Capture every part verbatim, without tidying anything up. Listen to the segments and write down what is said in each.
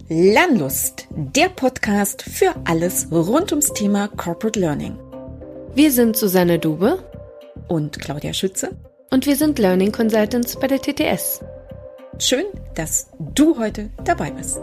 Lernlust, der Podcast für alles rund ums Thema Corporate Learning. Wir sind Susanne Dube und Claudia Schütze und wir sind Learning Consultants bei der T T S. Schön, dass du heute dabei bist.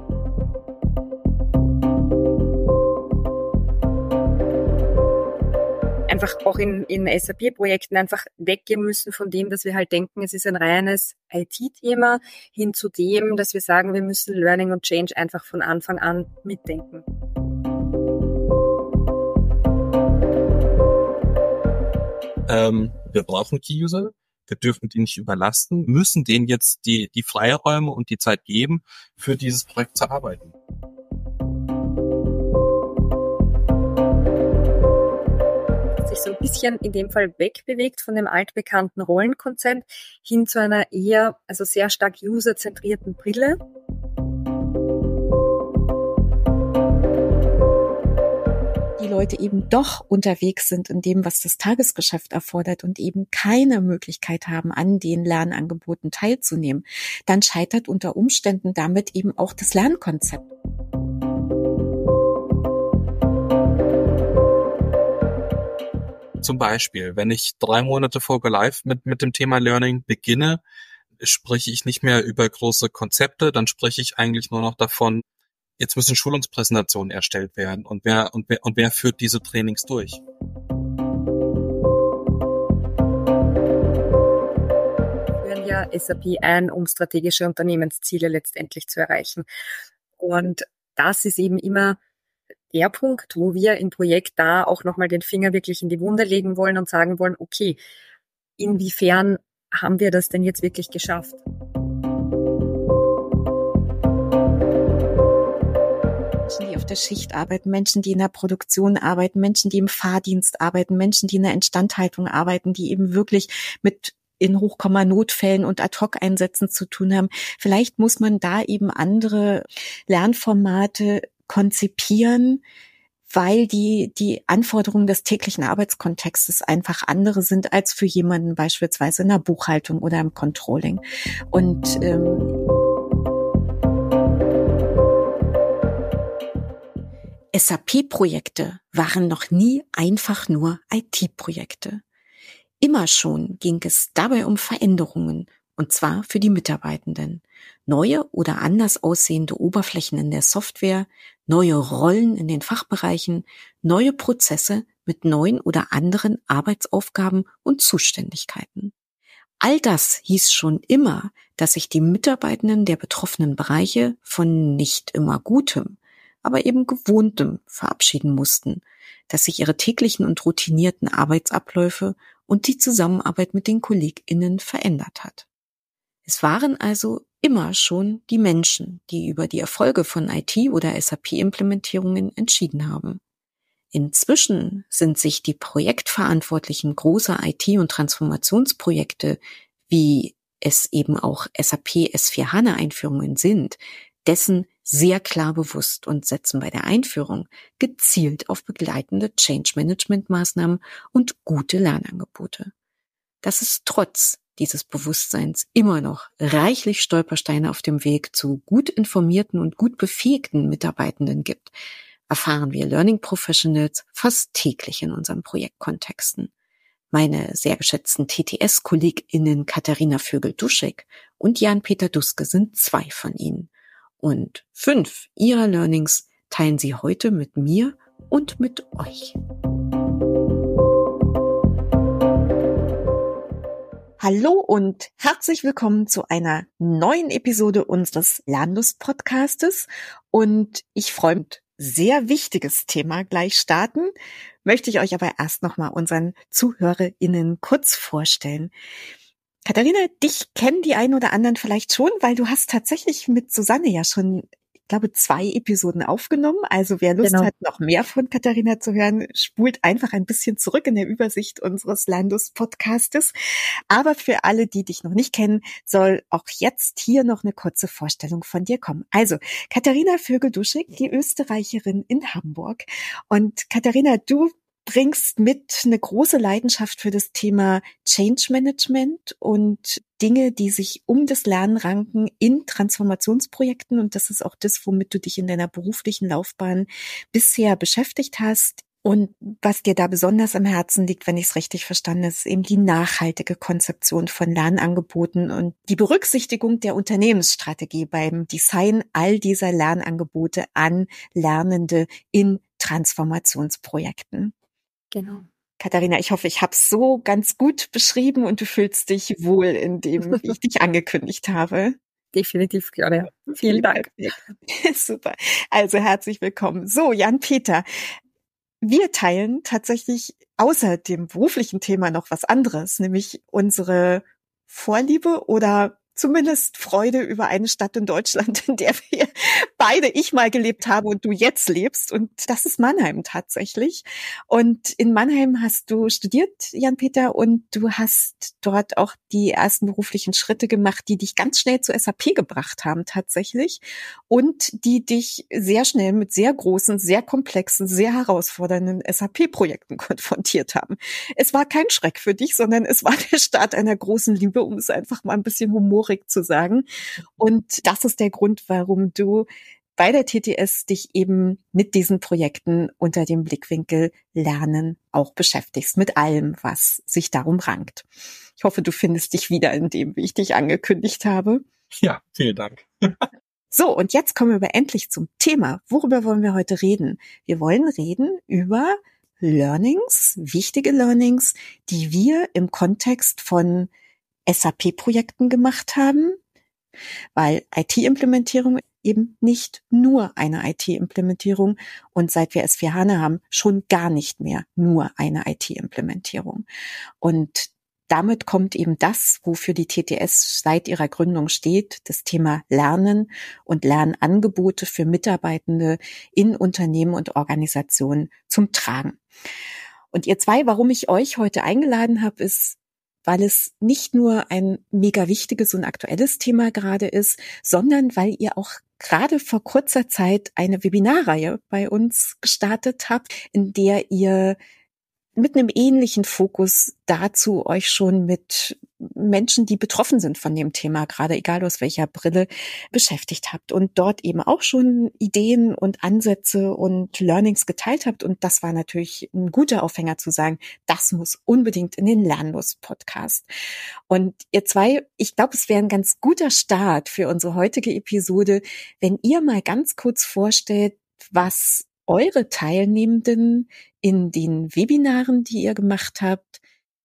Einfach auch in, in S A P-Projekten einfach weggehen müssen von dem, dass wir halt denken, es ist ein reines I T-Thema, hin zu dem, dass wir sagen, wir müssen Learning und Change einfach von Anfang an mitdenken. Ähm, wir brauchen Key-User, wir dürfen die nicht überlasten, müssen denen jetzt die, die Freiräume und die Zeit geben, für dieses Projekt zu arbeiten. So ein bisschen in dem Fall wegbewegt von dem altbekannten Rollenkonzept hin zu einer eher, also sehr stark userzentrierten Brille. Die Leute eben doch unterwegs sind in dem, was das Tagesgeschäft erfordert und eben keine Möglichkeit haben, an den Lernangeboten teilzunehmen, dann scheitert unter Umständen damit eben auch das Lernkonzept. Zum Beispiel, wenn ich drei Monate vor Go Live mit, mit dem Thema Learning beginne, spreche ich nicht mehr über große Konzepte, dann spreche ich eigentlich nur noch davon, jetzt müssen Schulungspräsentationen erstellt werden und wer, und wer, und wer führt diese Trainings durch? Führen ja S A P ein, um strategische Unternehmensziele letztendlich zu erreichen. Und das ist eben immer der Punkt, wo wir im Projekt da auch nochmal den Finger wirklich in die Wunde legen wollen und sagen wollen, okay, inwiefern haben wir das denn jetzt wirklich geschafft? Menschen, die auf der Schicht arbeiten, Menschen, die in der Produktion arbeiten, Menschen, die im Fahrdienst arbeiten, Menschen, die in der Instandhaltung arbeiten, die eben wirklich mit in Hochkomma-Notfällen und Ad-Hoc-Einsätzen zu tun haben. Vielleicht muss man da eben andere Lernformate konzipieren, weil die die Anforderungen des täglichen Arbeitskontextes einfach andere sind als für jemanden beispielsweise in der Buchhaltung oder im Controlling. Und ähm, S A P-Projekte waren noch nie einfach nur I T-Projekte. Immer schon ging es dabei um Veränderungen, und zwar für die Mitarbeitenden. Neue oder anders aussehende Oberflächen in der Software, neue Rollen in den Fachbereichen, neue Prozesse mit neuen oder anderen Arbeitsaufgaben und Zuständigkeiten. All das hieß schon immer, dass sich die Mitarbeitenden der betroffenen Bereiche von nicht immer Gutem, aber eben Gewohntem verabschieden mussten, dass sich ihre täglichen und routinierten Arbeitsabläufe und die Zusammenarbeit mit den KollegInnen verändert hat. Es waren also immer schon die Menschen, die über die Erfolge von I T- oder S A P-Implementierungen entschieden haben. Inzwischen sind sich die Projektverantwortlichen großer I T- und Transformationsprojekte, wie es eben auch S A P S vier HANA-Einführungen sind, dessen sehr klar bewusst und setzen bei der Einführung gezielt auf begleitende Change-Management-Maßnahmen und gute Lernangebote. Dass es trotz dieses Bewusstseins immer noch reichlich Stolpersteine auf dem Weg zu gut informierten und gut befähigten Mitarbeitenden gibt, erfahren wir Learning Professionals fast täglich in unseren Projektkontexten. Meine sehr geschätzten T T S-KollegInnen Katharina Vögel-Duschek und Jan-Peter Duske sind zwei von ihnen. Und fünf ihrer Learnings teilen sie heute mit mir und mit euch. Hallo und herzlich willkommen zu einer neuen Episode unseres Lernlust-Podcastes. Und ich freue mich, sehr wichtiges Thema gleich starten, möchte ich euch aber erst nochmal unseren ZuhörerInnen kurz vorstellen. Katharina, dich kennen die einen oder anderen vielleicht schon, weil du hast tatsächlich mit Susanne ja schon, ich glaube, zwei Episoden aufgenommen. Also wer Lust Genau. hat, noch mehr von Katharina zu hören, spult einfach ein bisschen zurück in der Übersicht unseres Lernlust-Podcastes. Aber für alle, die dich noch nicht kennen, soll auch jetzt hier noch eine kurze Vorstellung von dir kommen. Also, Katharina Vögel-Duschek, die Österreicherin in Hamburg. Und Katharina, du bringst mit eine große Leidenschaft für das Thema Change Management und Dinge, die sich um das Lernen ranken in Transformationsprojekten. Und das ist auch das, womit du dich in deiner beruflichen Laufbahn bisher beschäftigt hast. Und was dir da besonders am Herzen liegt, wenn ich es richtig verstanden habe, ist eben die nachhaltige Konzeption von Lernangeboten und die Berücksichtigung der Unternehmensstrategie beim Design all dieser Lernangebote an Lernende in Transformationsprojekten. Genau. Katharina, ich hoffe, ich habe es so ganz gut beschrieben und du fühlst dich wohl in dem, wie ich dich angekündigt habe. Definitiv, Claudia. Vielen Dank. Super. Also herzlich willkommen. So, Jan-Peter, wir teilen tatsächlich außer dem beruflichen Thema noch was anderes, nämlich unsere Vorliebe oder zumindest Freude über eine Stadt in Deutschland, in der wir beide, ich mal gelebt habe und du jetzt lebst. Und das ist Mannheim tatsächlich. Und in Mannheim hast du studiert, Jan-Peter, und du hast dort auch die ersten beruflichen Schritte gemacht, die dich ganz schnell zu S A P gebracht haben tatsächlich und die dich sehr schnell mit sehr großen, sehr komplexen, sehr herausfordernden S A P-Projekten konfrontiert haben. Es war kein Schreck für dich, sondern es war der Start einer großen Liebe, um es einfach mal ein bisschen humorig zu sagen. Und das ist der Grund, warum du bei der T T S dich eben mit diesen Projekten unter dem Blickwinkel Lernen auch beschäftigst, mit allem, was sich darum rankt. Ich hoffe, du findest dich wieder in dem, wie ich dich angekündigt habe. Ja, vielen Dank. So, und jetzt kommen wir endlich zum Thema. Worüber wollen wir heute reden? Wir wollen reden über Learnings, wichtige Learnings, die wir im Kontext von S A P-Projekten gemacht haben, weil I T-Implementierung eben nicht nur eine I T-Implementierung und seit wir S vier HANA haben, schon gar nicht mehr nur eine I T-Implementierung. Und damit kommt eben das, wofür die T T S seit ihrer Gründung steht, das Thema Lernen und Lernangebote für Mitarbeitende in Unternehmen und Organisationen zum Tragen. Und ihr zwei, warum ich euch heute eingeladen habe, ist, weil es nicht nur ein mega wichtiges und aktuelles Thema gerade ist, sondern weil ihr auch gerade vor kurzer Zeit eine Webinarreihe bei uns gestartet habt, in der ihr mit einem ähnlichen Fokus dazu euch schon mit Menschen, die betroffen sind von dem Thema, gerade egal aus welcher Brille, beschäftigt habt und dort eben auch schon Ideen und Ansätze und Learnings geteilt habt. Und das war natürlich ein guter Aufhänger zu sagen, das muss unbedingt in den Lernlust-Podcast. Und ihr zwei, ich glaube, es wäre ein ganz guter Start für unsere heutige Episode, wenn ihr mal ganz kurz vorstellt, was eure Teilnehmenden in den Webinaren, die ihr gemacht habt,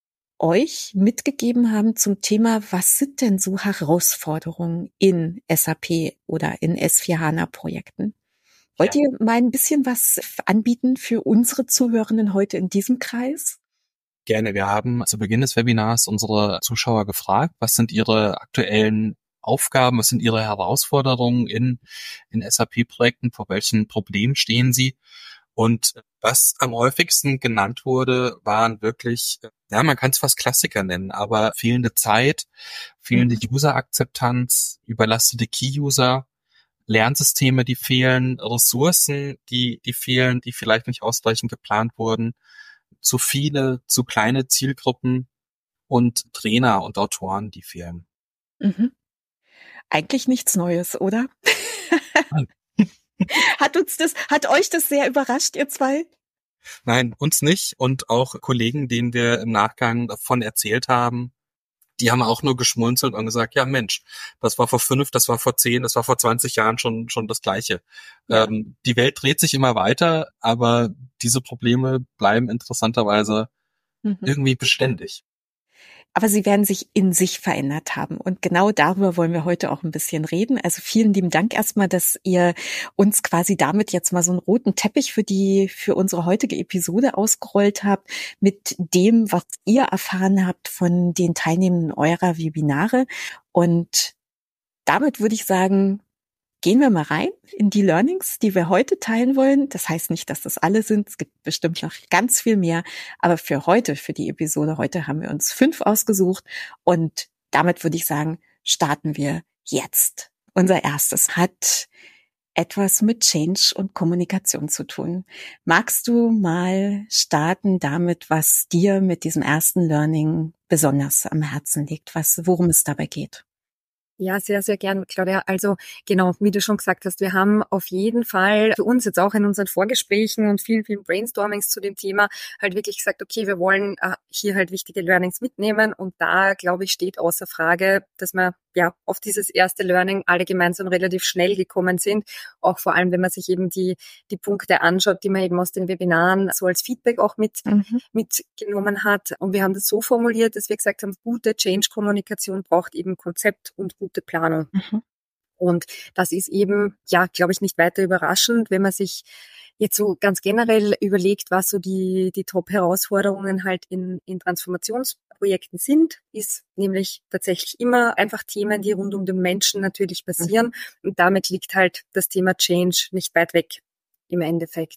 euch mitgegeben haben zum Thema, was sind denn so Herausforderungen in S A P oder in S vier HANA-Projekten? Wollt ja. ihr mal ein bisschen was anbieten für unsere Zuhörenden heute in diesem Kreis? Gerne. Wir haben zu Beginn des Webinars unsere Zuschauer gefragt, was sind ihre aktuellen Aufgaben, was sind ihre Herausforderungen in, in S A P-Projekten, vor welchen Problemen stehen sie? Und was am häufigsten genannt wurde, waren wirklich, ja, man kann es fast Klassiker nennen, aber fehlende Zeit, fehlende mhm. User-Akzeptanz, überlastete Key-User, Lernsysteme, die fehlen, Ressourcen, die, die fehlen, die vielleicht nicht ausreichend geplant wurden, zu viele, zu kleine Zielgruppen und Trainer und Autoren, die fehlen. Mhm. Eigentlich nichts Neues, oder? Hat uns das, hat euch das sehr überrascht, ihr zwei? Nein, uns nicht. Und auch Kollegen, denen wir im Nachgang davon erzählt haben, die haben auch nur geschmunzelt und gesagt, ja Mensch, das war vor fünf, das war vor zehn, das war vor zwanzig Jahren schon schon das Gleiche. Ja. Ähm, die Welt dreht sich immer weiter, aber diese Probleme bleiben interessanterweise mhm. irgendwie beständig. Aber sie werden sich in sich verändert haben. Und genau darüber wollen wir heute auch ein bisschen reden. Also vielen lieben Dank erstmal, dass ihr uns quasi damit jetzt mal so einen roten Teppich für die, für unsere heutige Episode ausgerollt habt, mit dem, was ihr erfahren habt von den Teilnehmenden eurer Webinare. Und damit würde ich sagen, gehen wir mal rein in die Learnings, die wir heute teilen wollen. Das heißt nicht, dass das alle sind. Es gibt bestimmt noch ganz viel mehr. Aber für heute, für die Episode heute, haben wir uns fünf ausgesucht. Und damit würde ich sagen, starten wir jetzt. Unser erstes hat etwas mit Change und Kommunikation zu tun. Magst du mal starten damit, was dir mit diesem ersten Learning besonders am Herzen liegt, was, worum es dabei geht? Ja, sehr, sehr gern, Claudia. Also genau, wie du schon gesagt hast, wir haben auf jeden Fall für uns jetzt auch in unseren Vorgesprächen und vielen, vielen Brainstormings zu dem Thema halt wirklich gesagt, okay, wir wollen äh, hier halt wichtige Learnings mitnehmen. Und da, glaube ich, steht außer Frage, dass wir ja auf dieses erste Learning alle gemeinsam relativ schnell gekommen sind. Auch vor allem, wenn man sich eben die die Punkte anschaut, die man eben aus den Webinaren so als Feedback auch mit mhm. mitgenommen hat. Und wir haben das so formuliert, dass wir gesagt haben, gute Change-Kommunikation braucht eben Konzept und gute Planung. Mhm. Und das ist eben, ja, glaube ich, nicht weiter überraschend, wenn man sich jetzt so ganz generell überlegt, was so die, die Top-Herausforderungen halt in, in Transformationsprojekten sind, ist nämlich tatsächlich immer einfach Themen, die rund um den Menschen natürlich passieren. Und damit liegt halt das Thema Change nicht weit weg im Endeffekt.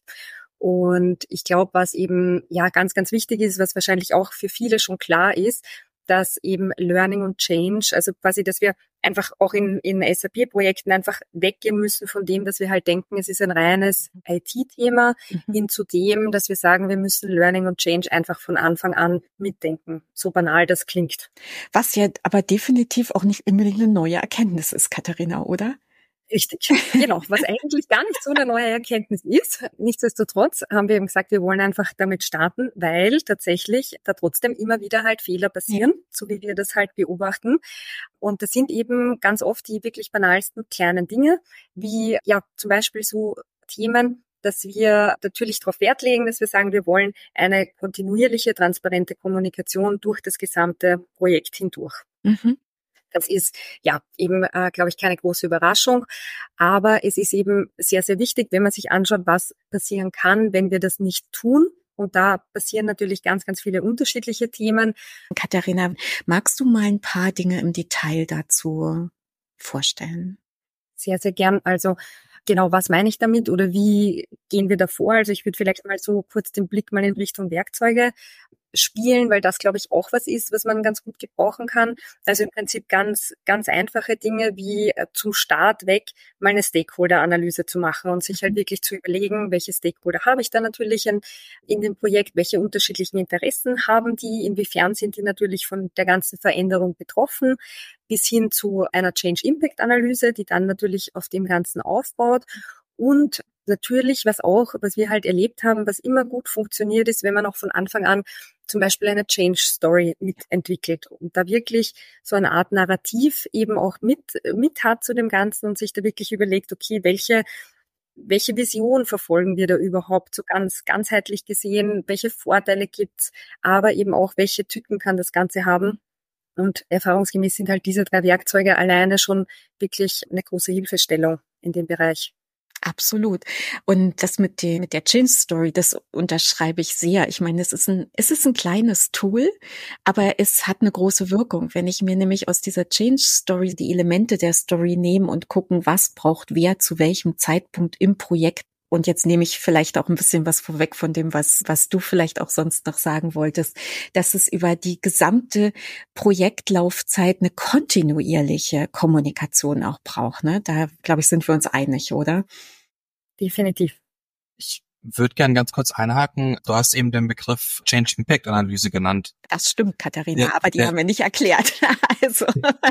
Und ich glaube, was eben, ja, ganz, ganz wichtig ist, was wahrscheinlich auch für viele schon klar ist, dass eben Learning und Change, also quasi, dass wir einfach auch in, in S A P-Projekten einfach weggehen müssen von dem, dass wir halt denken, es ist ein reines I T-Thema, mhm. hin zu dem, dass wir sagen, wir müssen Learning und Change einfach von Anfang an mitdenken. So banal das klingt. Was ja aber definitiv auch nicht unbedingt eine neue Erkenntnis ist, Katharina, oder? Richtig, genau, was eigentlich gar nicht so eine neue Erkenntnis ist. Nichtsdestotrotz haben wir eben gesagt, wir wollen einfach damit starten, weil tatsächlich da trotzdem immer wieder halt Fehler passieren, ja. so wie wir das halt beobachten. Und das sind eben ganz oft die wirklich banalsten kleinen Dinge, wie ja zum Beispiel so Themen, dass wir natürlich darauf Wert legen, dass wir sagen, wir wollen eine kontinuierliche, transparente Kommunikation durch das gesamte Projekt hindurch. Mhm. Das ist ja eben, äh, glaube ich, keine große Überraschung. Aber es ist eben sehr, sehr wichtig, wenn man sich anschaut, was passieren kann, wenn wir das nicht tun. Und da passieren natürlich ganz, ganz viele unterschiedliche Themen. Katharina, magst du mal ein paar Dinge im Detail dazu vorstellen? Sehr, sehr gern. Also genau, was meine ich damit oder wie gehen wir da vor? Also ich würde vielleicht mal so kurz den Blick mal in Richtung Werkzeuge spielen, weil das, glaube ich, auch was ist, was man ganz gut gebrauchen kann. Also im Prinzip ganz, ganz einfache Dinge wie äh, zum Start weg mal eine Stakeholder-Analyse zu machen und sich halt wirklich zu überlegen, welche Stakeholder habe ich da natürlich in, in dem Projekt, welche unterschiedlichen Interessen haben die, inwiefern sind die natürlich von der ganzen Veränderung betroffen, bis hin zu einer Change-Impact-Analyse, die dann natürlich auf dem Ganzen aufbaut. Und natürlich, was auch, was wir halt erlebt haben, was immer gut funktioniert, ist, wenn man auch von Anfang an zum Beispiel eine Change-Story mitentwickelt und da wirklich so eine Art Narrativ eben auch mit, mit hat zu dem Ganzen und sich da wirklich überlegt, okay, welche welche Vision verfolgen wir da überhaupt so ganz ganzheitlich gesehen, welche Vorteile gibt's, aber eben auch, welche Tücken kann das Ganze haben. Und erfahrungsgemäß sind halt diese drei Werkzeuge alleine schon wirklich eine große Hilfestellung in dem Bereich. Absolut. Und das mit der, mit der Change Story, das unterschreibe ich sehr. Ich meine, es ist ein, es ist ein kleines Tool, aber es hat eine große Wirkung. Wenn ich mir nämlich aus dieser Change Story die Elemente der Story nehme und gucken, was braucht wer zu welchem Zeitpunkt im Projekt. Und jetzt nehme ich vielleicht auch ein bisschen was vorweg von dem, was, was du vielleicht auch sonst noch sagen wolltest, dass es über die gesamte Projektlaufzeit eine kontinuierliche Kommunikation auch braucht, ne? Da, glaube ich, sind wir uns einig, oder? Definitiv. Ich würde gern ganz kurz einhaken. Du hast eben den Begriff Change Impact Analyse genannt. Das stimmt, Katharina, ja, aber die ja. haben wir nicht erklärt. Also.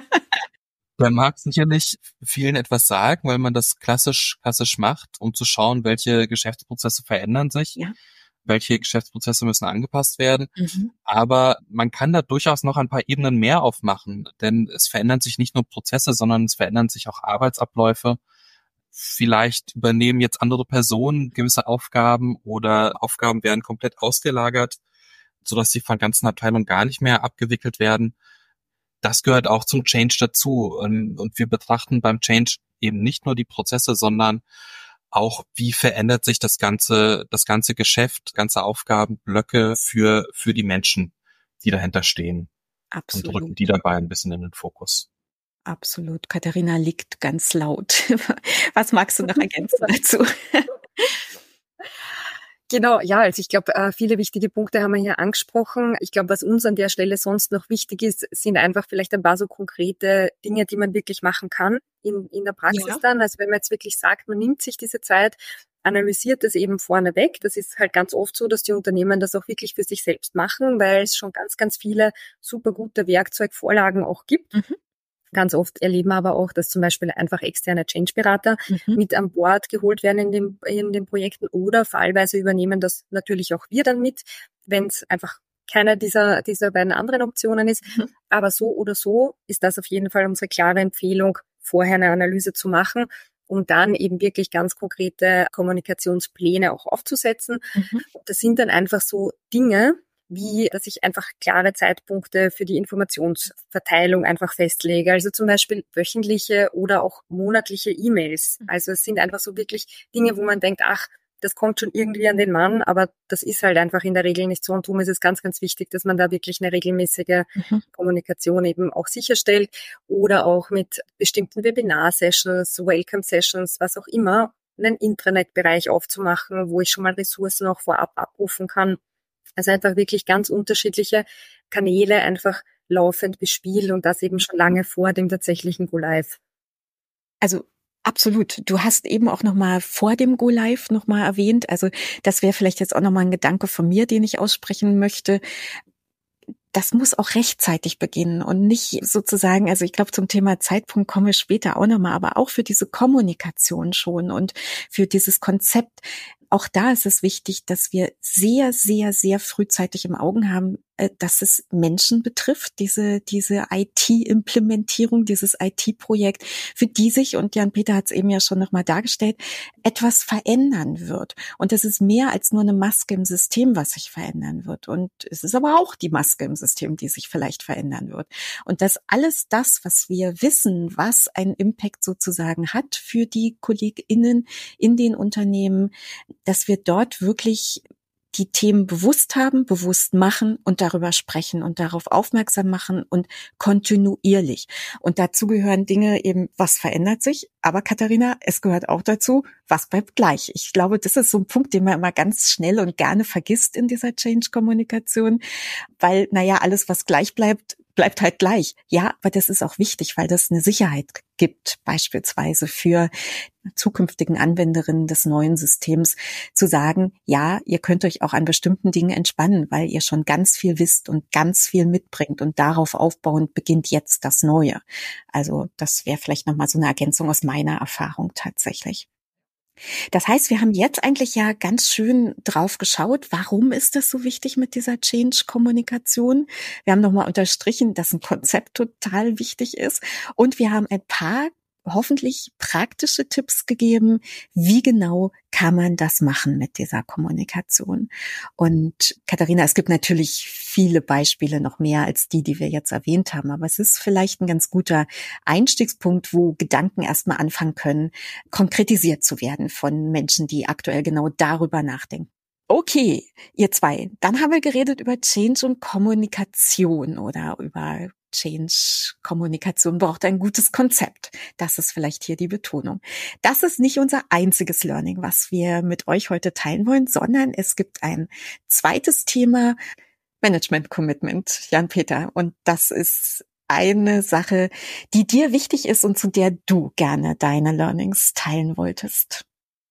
Der mag sicherlich vielen etwas sagen, weil man das klassisch klassisch macht, um zu schauen, welche Geschäftsprozesse verändern sich, ja. welche Geschäftsprozesse müssen angepasst werden. Mhm. Aber man kann da durchaus noch ein paar Ebenen mehr aufmachen, denn es verändern sich nicht nur Prozesse, sondern es verändern sich auch Arbeitsabläufe. Vielleicht übernehmen jetzt andere Personen gewisse Aufgaben oder Aufgaben werden komplett ausgelagert, sodass sie von ganzen Abteilungen gar nicht mehr abgewickelt werden. Das gehört auch zum Change dazu. Und wir betrachten beim Change eben nicht nur die Prozesse, sondern auch, wie verändert sich das ganze, das ganze Geschäft, ganze Aufgabenblöcke für, für die Menschen, die dahinter stehen. Absolut. Und rücken die dabei ein bisschen in den Fokus. Absolut. Katharina liegt ganz laut. Was magst du noch ergänzen dazu? Genau, ja, also ich glaube, äh, viele wichtige Punkte haben wir hier angesprochen. Ich glaube, was uns an der Stelle sonst noch wichtig ist, sind einfach vielleicht ein paar so konkrete Dinge, die man wirklich machen kann in, in der Praxis Ja. dann. Also wenn man jetzt wirklich sagt, man nimmt sich diese Zeit, analysiert das eben vorneweg. Das ist halt ganz oft so, dass die Unternehmen das auch wirklich für sich selbst machen, weil es schon ganz, ganz viele super gute Werkzeugvorlagen auch gibt. Mhm. Ganz oft erleben wir aber auch, dass zum Beispiel einfach externe Change-Berater Mhm. mit an Bord geholt werden in, dem, in den Projekten oder fallweise übernehmen das natürlich auch wir dann mit, wenn es einfach keine dieser, dieser beiden anderen Optionen ist. Mhm. Aber so oder so ist das auf jeden Fall unsere klare Empfehlung, vorher eine Analyse zu machen, um dann eben wirklich ganz konkrete Kommunikationspläne auch aufzusetzen. Mhm. Und das sind dann einfach so Dinge, wie, dass ich einfach klare Zeitpunkte für die Informationsverteilung einfach festlege. Also zum Beispiel wöchentliche oder auch monatliche E-Mails. Also es sind einfach so wirklich Dinge, wo man denkt, ach, das kommt schon irgendwie an den Mann, aber das ist halt einfach in der Regel nicht so. Und darum ist es ganz, ganz wichtig, dass man da wirklich eine regelmäßige Mhm. Kommunikation eben auch sicherstellt oder auch mit bestimmten Webinar-Sessions, Welcome-Sessions, was auch immer, einen Intranet-Bereich aufzumachen, wo ich schon mal Ressourcen auch vorab abrufen kann. Also einfach wirklich ganz unterschiedliche Kanäle einfach laufend bespielen und das eben schon lange vor dem tatsächlichen Go-Live. Also absolut. Du hast eben auch nochmal vor dem Go-Live nochmal erwähnt. Also das wäre vielleicht jetzt auch nochmal ein Gedanke von mir, den ich aussprechen möchte. Das muss auch rechtzeitig beginnen und nicht sozusagen, also ich glaube, zum Thema Zeitpunkt kommen wir später auch nochmal, aber auch für diese Kommunikation schon und für dieses Konzept. Auch da ist es wichtig, dass wir sehr, sehr, sehr frühzeitig im Augen haben, dass es Menschen betrifft, diese diese I T-Implementierung, dieses I T-Projekt, für die sich, und Jan-Peter hat es eben ja schon nochmal dargestellt, etwas verändern wird. Und es ist mehr als nur eine Maske im System, was sich verändern wird. Und es ist aber auch die Maske im System, die sich vielleicht verändern wird. Und dass alles das, was wir wissen, was einen Impact sozusagen hat für die KollegInnen in den Unternehmen, dass wir dort wirklich die Themen bewusst haben, bewusst machen und darüber sprechen und darauf aufmerksam machen und kontinuierlich. Und dazu gehören Dinge eben, was verändert sich? Aber Katharina, es gehört auch dazu, was bleibt gleich? Ich glaube, das ist so ein Punkt, den man immer ganz schnell und gerne vergisst in dieser Change-Kommunikation, weil, naja, alles, was gleich bleibt, bleibt halt gleich. Ja, aber das ist auch wichtig, weil das eine Sicherheit gibt, beispielsweise für zukünftigen Anwenderinnen des neuen Systems, zu sagen, ja, ihr könnt euch auch an bestimmten Dingen entspannen, weil ihr schon ganz viel wisst und ganz viel mitbringt und darauf aufbauend beginnt jetzt das Neue. Also das wäre vielleicht nochmal so eine Ergänzung aus meiner Erfahrung tatsächlich. Das heißt, wir haben jetzt eigentlich ja ganz schön drauf geschaut, warum ist das so wichtig mit dieser Change-Kommunikation? Wir haben nochmal unterstrichen, dass ein Konzept total wichtig ist und wir haben ein paar hoffentlich praktische Tipps gegeben, wie genau kann man das machen mit dieser Kommunikation. Und Katharina, es gibt natürlich viele Beispiele, noch mehr als die, die wir jetzt erwähnt haben, aber es ist vielleicht ein ganz guter Einstiegspunkt, wo Gedanken erstmal anfangen können, konkretisiert zu werden von Menschen, die aktuell genau darüber nachdenken. Okay, ihr zwei, dann haben wir geredet über Change und Kommunikation oder über Change-Kommunikation braucht ein gutes Konzept. Das ist vielleicht hier die Betonung. Das ist nicht unser einziges Learning, was wir mit euch heute teilen wollen, sondern es gibt ein zweites Thema, Management-Commitment, Jan-Peter. Und das ist eine Sache, die dir wichtig ist und zu der du gerne deine Learnings teilen wolltest.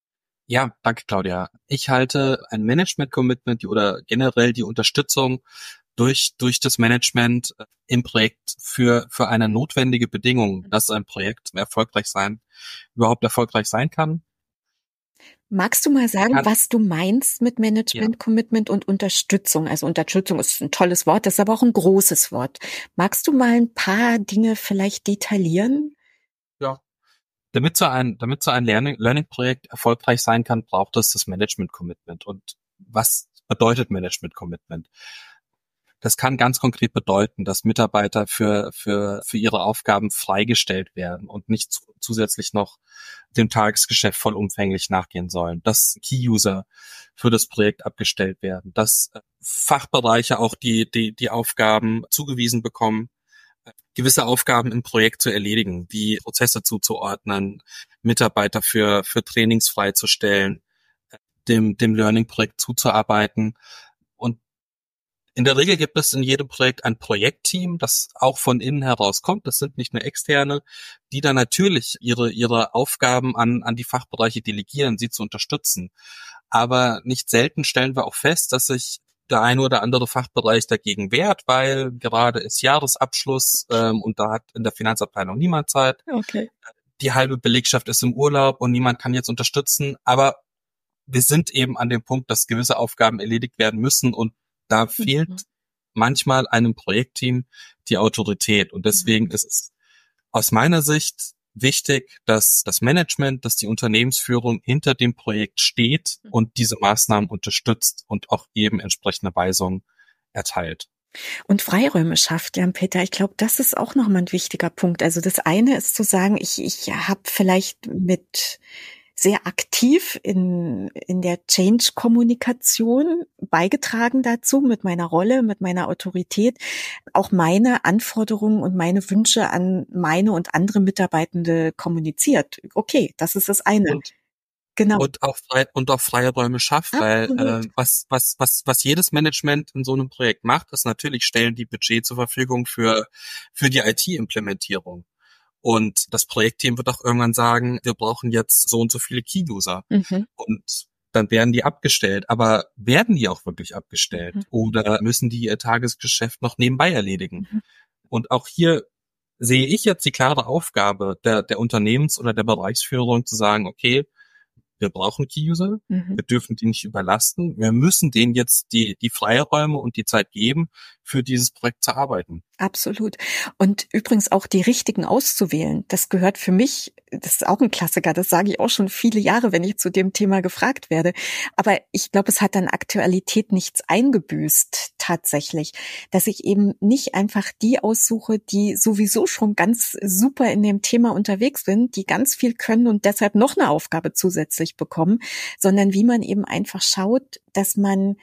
Ja, danke, Claudia. Ich halte ein Management-Commitment oder generell die Unterstützung durch durch das Management im Projekt für für eine notwendige Bedingung, dass ein Projekt erfolgreich sein, überhaupt erfolgreich sein kann. Magst du mal sagen, Kann, was du meinst mit Management, ja. Commitment und Unterstützung? Also Unterstützung ist ein tolles Wort, das ist aber auch ein großes Wort. Magst du mal ein paar Dinge vielleicht detaillieren? Ja. Damit so ein, damit so ein Learning, Learning-Projekt erfolgreich sein kann, braucht es das Management-Commitment. Und was bedeutet Management-Commitment? Das kann ganz konkret bedeuten, dass Mitarbeiter für, für, für ihre Aufgaben freigestellt werden und nicht zu, zusätzlich noch dem Tagesgeschäft vollumfänglich nachgehen sollen, dass Key-User für das Projekt abgestellt werden, dass Fachbereiche auch die, die, die Aufgaben zugewiesen bekommen, gewisse Aufgaben im Projekt zu erledigen, wie Prozesse zuzuordnen, Mitarbeiter für, für Trainings freizustellen, dem, dem Learning-Projekt zuzuarbeiten. Und in der Regel gibt es in jedem Projekt ein Projektteam, das auch von innen heraus kommt. Das sind nicht nur Externe, die dann natürlich ihre, ihre Aufgaben an, an die Fachbereiche delegieren, sie zu unterstützen. Aber nicht selten stellen wir auch fest, dass sich der eine oder andere Fachbereich dagegen wehrt, weil gerade ist Jahresabschluss ähm, und da hat in der Finanzabteilung niemand Zeit. Okay. Die halbe Belegschaft ist im Urlaub und niemand kann jetzt unterstützen. Aber wir sind eben an dem Punkt, dass gewisse Aufgaben erledigt werden müssen und da fehlt Mhm. manchmal einem Projektteam die Autorität. Und deswegen Mhm. ist es aus meiner Sicht wichtig, dass das Management, dass die Unternehmensführung hinter dem Projekt steht und diese Maßnahmen unterstützt und auch eben entsprechende Weisungen erteilt. Und Freiräume schafft, Jan-Peter. Ich glaube, das ist auch nochmal ein wichtiger Punkt. Also das eine ist zu sagen, ich, ich habe vielleicht mit sehr aktiv in, in der Change-Kommunikation beigetragen dazu, mit meiner Rolle, mit meiner Autorität, auch meine Anforderungen und meine Wünsche an meine und andere Mitarbeitende kommuniziert. Okay, das ist das eine. Und Genau. Und auch frei, und auch freie Räume schafft, weil äh, was was was was jedes Management in so einem Projekt macht, ist natürlich stellen die Budget zur Verfügung für für die I T-Implementierung. Und das Projektteam wird auch irgendwann sagen, wir brauchen jetzt so und so viele Key-User. Mhm. Und dann werden die abgestellt. Aber werden die auch wirklich abgestellt? Mhm. Oder müssen die ihr Tagesgeschäft noch nebenbei erledigen? Mhm. Und auch hier sehe ich jetzt die klare Aufgabe der der Unternehmens- oder der Bereichsführung zu sagen, okay, wir brauchen Key-User, Mhm. wir dürfen die nicht überlasten, wir müssen denen jetzt die die Freiräume und die Zeit geben, für dieses Projekt zu arbeiten. Absolut. Und übrigens auch die richtigen auszuwählen. Das gehört für mich, das ist auch ein Klassiker, das sage ich auch schon viele Jahre, wenn ich zu dem Thema gefragt werde. Aber ich glaube, es hat an Aktualität nichts eingebüßt, tatsächlich. Dass ich eben nicht einfach die aussuche, die sowieso schon ganz super in dem Thema unterwegs sind, die ganz viel können und deshalb noch eine Aufgabe zusätzlich bekommen, sondern wie man eben einfach schaut, dass man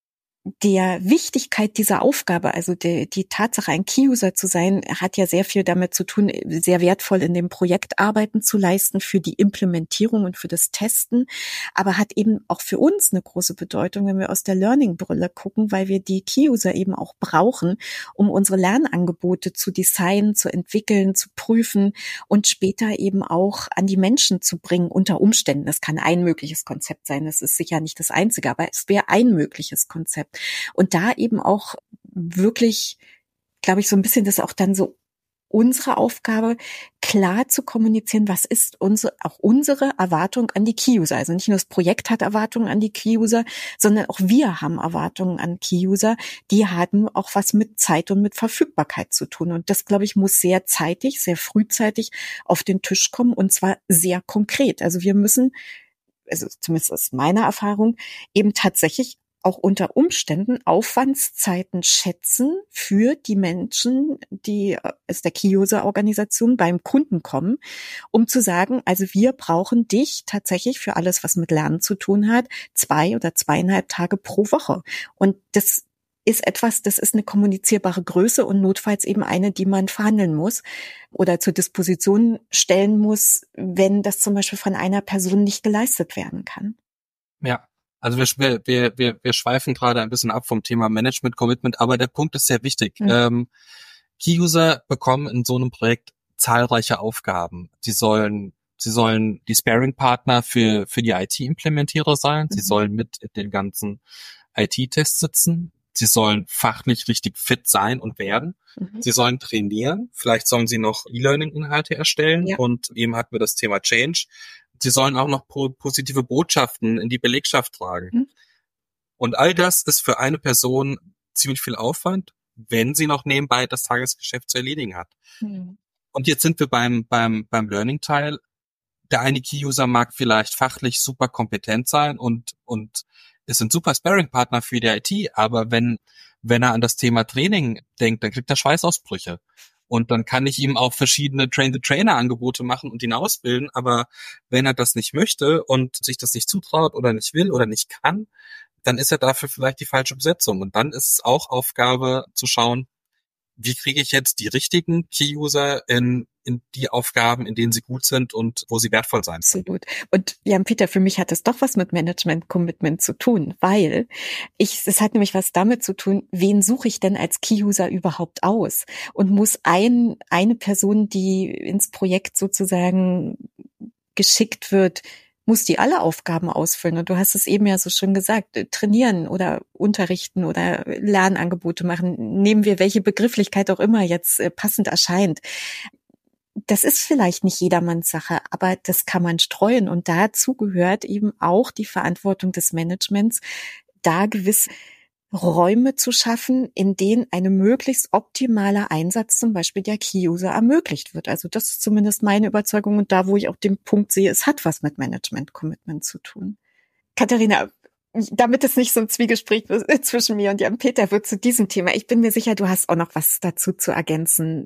der Wichtigkeit dieser Aufgabe, also die, die Tatsache, ein Key-User zu sein, hat ja sehr viel damit zu tun, sehr wertvoll in dem Projekt Arbeiten zu leisten für die Implementierung und für das Testen, aber hat eben auch für uns eine große Bedeutung, wenn wir aus der Learning-Brille gucken, weil wir die Key-User eben auch brauchen, um unsere Lernangebote zu designen, zu entwickeln, zu prüfen und später eben auch an die Menschen zu bringen unter Umständen. Das kann ein mögliches Konzept sein, das ist sicher nicht das einzige, aber es wäre ein mögliches Konzept. Und da eben auch wirklich, glaube ich, so ein bisschen das auch dann so unsere Aufgabe, klar zu kommunizieren, was ist unsere, auch unsere Erwartung an die Key-User. Also nicht nur das Projekt hat Erwartungen an die Key-User, sondern auch wir haben Erwartungen an Key-User. Die haben auch was mit Zeit und mit Verfügbarkeit zu tun. Und das, glaube ich, muss sehr zeitig, sehr frühzeitig auf den Tisch kommen und zwar sehr konkret. Also wir müssen, also zumindest aus meiner Erfahrung, eben tatsächlich auch unter Umständen Aufwandszeiten schätzen für die Menschen, die aus der Key-User-Organisation beim Kunden kommen, um zu sagen, also wir brauchen dich tatsächlich für alles, was mit Lernen zu tun hat, zwei oder zweieinhalb Tage pro Woche. Und das ist etwas, das ist eine kommunizierbare Größe und notfalls eben eine, die man verhandeln muss oder zur Disposition stellen muss, wenn das zum Beispiel von einer Person nicht geleistet werden kann. Ja. Also wir, wir, wir, wir schweifen gerade ein bisschen ab vom Thema Management Commitment, aber der Punkt ist sehr wichtig. Mhm. Ähm, Key-User bekommen in so einem Projekt zahlreiche Aufgaben. Sie sollen, sie sollen die Sparring-Partner für, für die I T-Implementierer sein. Mhm. Sie sollen mit in den ganzen I T-Tests sitzen. Sie sollen fachlich richtig fit sein und werden. Mhm. Sie sollen trainieren. Vielleicht sollen sie noch E-Learning-Inhalte erstellen. Ja. Und eben hatten wir das Thema Change. Sie sollen auch noch positive Botschaften in die Belegschaft tragen. Mhm. Und all das ist für eine Person ziemlich viel Aufwand, wenn sie noch nebenbei das Tagesgeschäft zu erledigen hat. Mhm. Und jetzt sind wir beim, beim, beim Learning-Teil. Der eine Key-User mag vielleicht fachlich super kompetent sein und, und ist ein super Sparring-Partner für die I T, aber wenn, wenn er an das Thema Training denkt, dann kriegt er Schweißausbrüche. Und dann kann ich ihm auch verschiedene Train-the-Trainer-Angebote machen und ihn ausbilden. Aber wenn er das nicht möchte und sich das nicht zutraut oder nicht will oder nicht kann, dann ist er dafür vielleicht die falsche Besetzung. Und dann ist es auch Aufgabe zu schauen, wie kriege ich jetzt die richtigen Key-User in, in die Aufgaben, in denen sie gut sind und wo sie wertvoll sein. Absolut. Und Jan-Peter, für mich hat es doch was mit Management-Commitment zu tun, weil ich, es hat nämlich was damit zu tun, wen suche ich denn als Key-User überhaupt aus? Und muss ein, eine Person, die ins Projekt sozusagen geschickt wird, muss die alle Aufgaben ausfüllen. Und du hast es eben ja so schön gesagt, trainieren oder unterrichten oder Lernangebote machen. Nehmen wir welche Begrifflichkeit auch immer jetzt passend erscheint. Das ist vielleicht nicht jedermanns Sache, aber das kann man streuen. Und dazu gehört eben auch die Verantwortung des Managements, da gewisse Räume zu schaffen, in denen eine möglichst optimaler Einsatz zum Beispiel der Key-User ermöglicht wird. Also das ist zumindest meine Überzeugung und da, wo ich auch den Punkt sehe, es hat was mit Management-Commitment zu tun. Katharina, damit es nicht so ein Zwiegespräch zwischen mir und Jan-Peter wird zu diesem Thema, ich bin mir sicher, du hast auch noch was dazu zu ergänzen.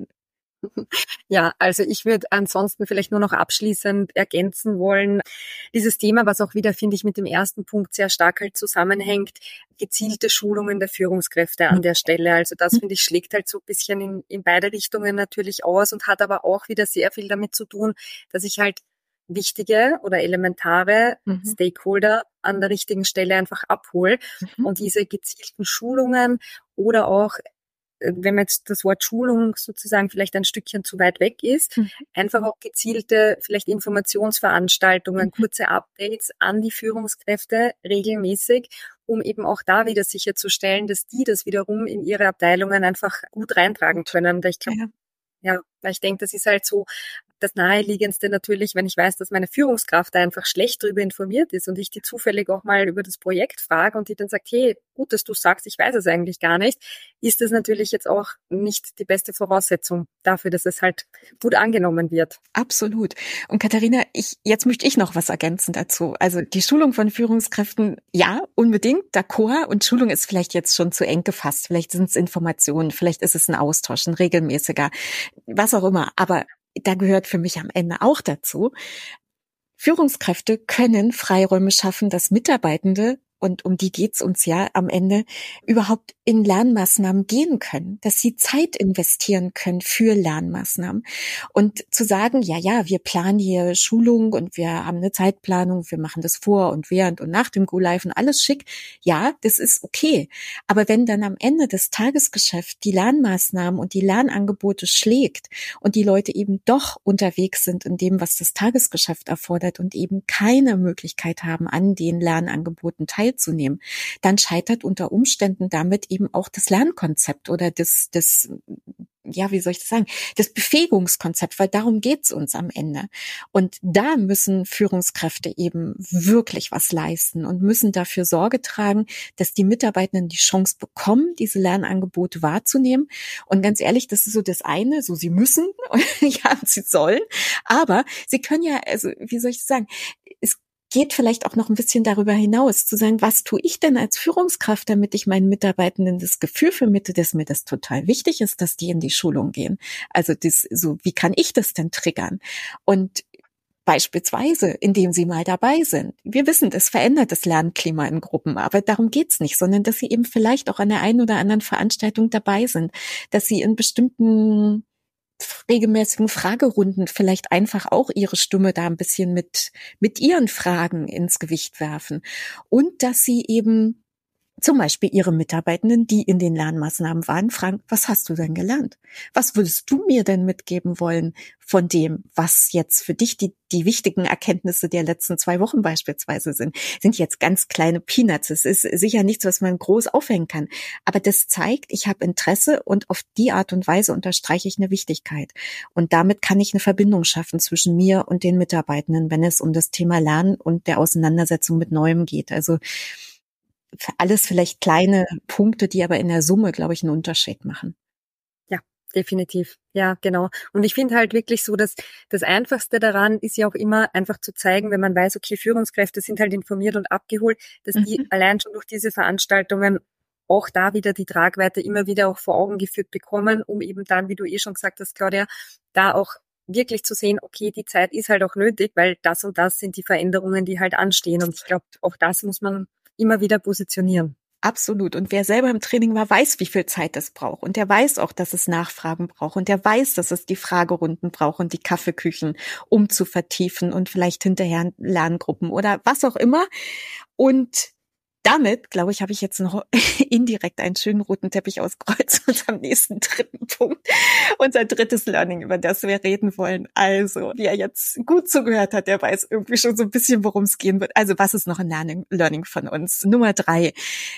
Ja, also ich würde ansonsten vielleicht nur noch abschließend ergänzen wollen, dieses Thema, was auch wieder, finde ich, mit dem ersten Punkt sehr stark halt zusammenhängt, gezielte Schulungen der Führungskräfte an der Stelle. Also das, finde ich, schlägt halt so ein bisschen in, in beide Richtungen natürlich aus und hat aber auch wieder sehr viel damit zu tun, dass ich halt wichtige oder elementare mhm. Stakeholder an der richtigen Stelle einfach abhole mhm. und diese gezielten Schulungen oder auch, wenn man jetzt das Wort Schulung sozusagen vielleicht ein Stückchen zu weit weg ist, mhm. einfach auch gezielte vielleicht Informationsveranstaltungen, mhm. kurze Updates an die Führungskräfte regelmäßig, um eben auch da wieder sicherzustellen, dass die das wiederum in ihre Abteilungen einfach gut reintragen können. Ich glaube, ja. ja, weil ich denke, das ist halt so das Naheliegendste natürlich, wenn ich weiß, dass meine Führungskraft da einfach schlecht darüber informiert ist und ich die zufällig auch mal über das Projekt frage und die dann sagt, hey, gut, dass du sagst, ich weiß es eigentlich gar nicht, ist das natürlich jetzt auch nicht die beste Voraussetzung dafür, dass es halt gut angenommen wird. Absolut. Und Katharina, ich, jetzt möchte ich noch was ergänzen dazu. Also die Schulung von Führungskräften, ja, unbedingt, d'accord. Und Schulung ist vielleicht jetzt schon zu eng gefasst. Vielleicht sind es Informationen, vielleicht ist es ein Austausch, ein regelmäßiger, was auch immer. Aber da gehört für mich am Ende auch dazu, Führungskräfte können Freiräume schaffen, dass Mitarbeitende, und um die geht's uns ja am Ende, überhaupt in Lernmaßnahmen gehen können, dass sie Zeit investieren können für Lernmaßnahmen. Und zu sagen, ja, ja, wir planen hier Schulung und wir haben eine Zeitplanung, wir machen das vor und während und nach dem Go-Live und alles schick, ja, das ist okay. Aber wenn dann am Ende das Tagesgeschäft die Lernmaßnahmen und die Lernangebote schlägt und die Leute eben doch unterwegs sind in dem, was das Tagesgeschäft erfordert und eben keine Möglichkeit haben, an den Lernangeboten teilzunehmen, teilzunehmen, dann scheitert unter Umständen damit eben auch das Lernkonzept oder das, das, ja, wie soll ich das sagen, das Befähigungskonzept, weil darum geht's uns am Ende. Und da müssen Führungskräfte eben wirklich was leisten und müssen dafür Sorge tragen, dass die Mitarbeitenden die Chance bekommen, diese Lernangebote wahrzunehmen. Und ganz ehrlich, das ist so das eine, so sie müssen, ja, sie sollen, aber sie können ja, also, wie soll ich das sagen, es geht vielleicht auch noch ein bisschen darüber hinaus, zu sagen, was tue ich denn als Führungskraft, damit ich meinen Mitarbeitenden das Gefühl vermittle, dass mir das total wichtig ist, dass die in die Schulung gehen. Also das, so, wie kann ich das denn triggern? Und beispielsweise, indem sie mal dabei sind. Wir wissen, das verändert das Lernklima in Gruppen, aber darum geht's nicht, sondern dass sie eben vielleicht auch an der einen oder anderen Veranstaltung dabei sind, dass sie in bestimmten regelmäßigen Fragerunden vielleicht einfach auch ihre Stimme da ein bisschen mit, mit ihren Fragen ins Gewicht werfen. Und dass sie eben zum Beispiel ihre Mitarbeitenden, die in den Lernmaßnahmen waren, fragen, was hast du denn gelernt? Was würdest du mir denn mitgeben wollen von dem, was jetzt für dich die, die wichtigen Erkenntnisse der letzten zwei Wochen beispielsweise sind? Sind jetzt ganz kleine Peanuts. Es ist sicher nichts, was man groß aufhängen kann. Aber das zeigt, ich habe Interesse und auf die Art und Weise unterstreiche ich eine Wichtigkeit. Und damit kann ich eine Verbindung schaffen zwischen mir und den Mitarbeitenden, wenn es um das Thema Lernen und der Auseinandersetzung mit Neuem geht. Also für alles vielleicht kleine Punkte, die aber in der Summe, glaube ich, einen Unterschied machen. Ja, definitiv. Ja, genau. Und ich finde halt wirklich so, dass das Einfachste daran ist ja auch immer einfach zu zeigen, wenn man weiß, okay, Führungskräfte sind halt informiert und abgeholt, dass mhm. die allein schon durch diese Veranstaltungen auch da wieder die Tragweite immer wieder auch vor Augen geführt bekommen, um eben dann, wie du eh schon gesagt hast, Claudia, da auch wirklich zu sehen, okay, die Zeit ist halt auch nötig, weil das und das sind die Veränderungen, die halt anstehen. Und ich glaube, auch das muss man immer wieder positionieren. Absolut. Und wer selber im Training war, weiß, wie viel Zeit es braucht. Und der weiß auch, dass es Nachfragen braucht. Und der weiß, dass es die Fragerunden braucht und die Kaffeeküchen, um zu vertiefen und vielleicht hinterher Lerngruppen oder was auch immer. Und damit, glaube ich, habe ich jetzt noch indirekt einen schönen roten Teppich ausgerollt zu unserem nächsten dritten Punkt. Unser drittes Learning, über das wir reden wollen. Also, wer jetzt gut zugehört hat, der weiß irgendwie schon so ein bisschen, worum es gehen wird. Also, was ist noch ein Learning, Learning von uns? Nummer drei.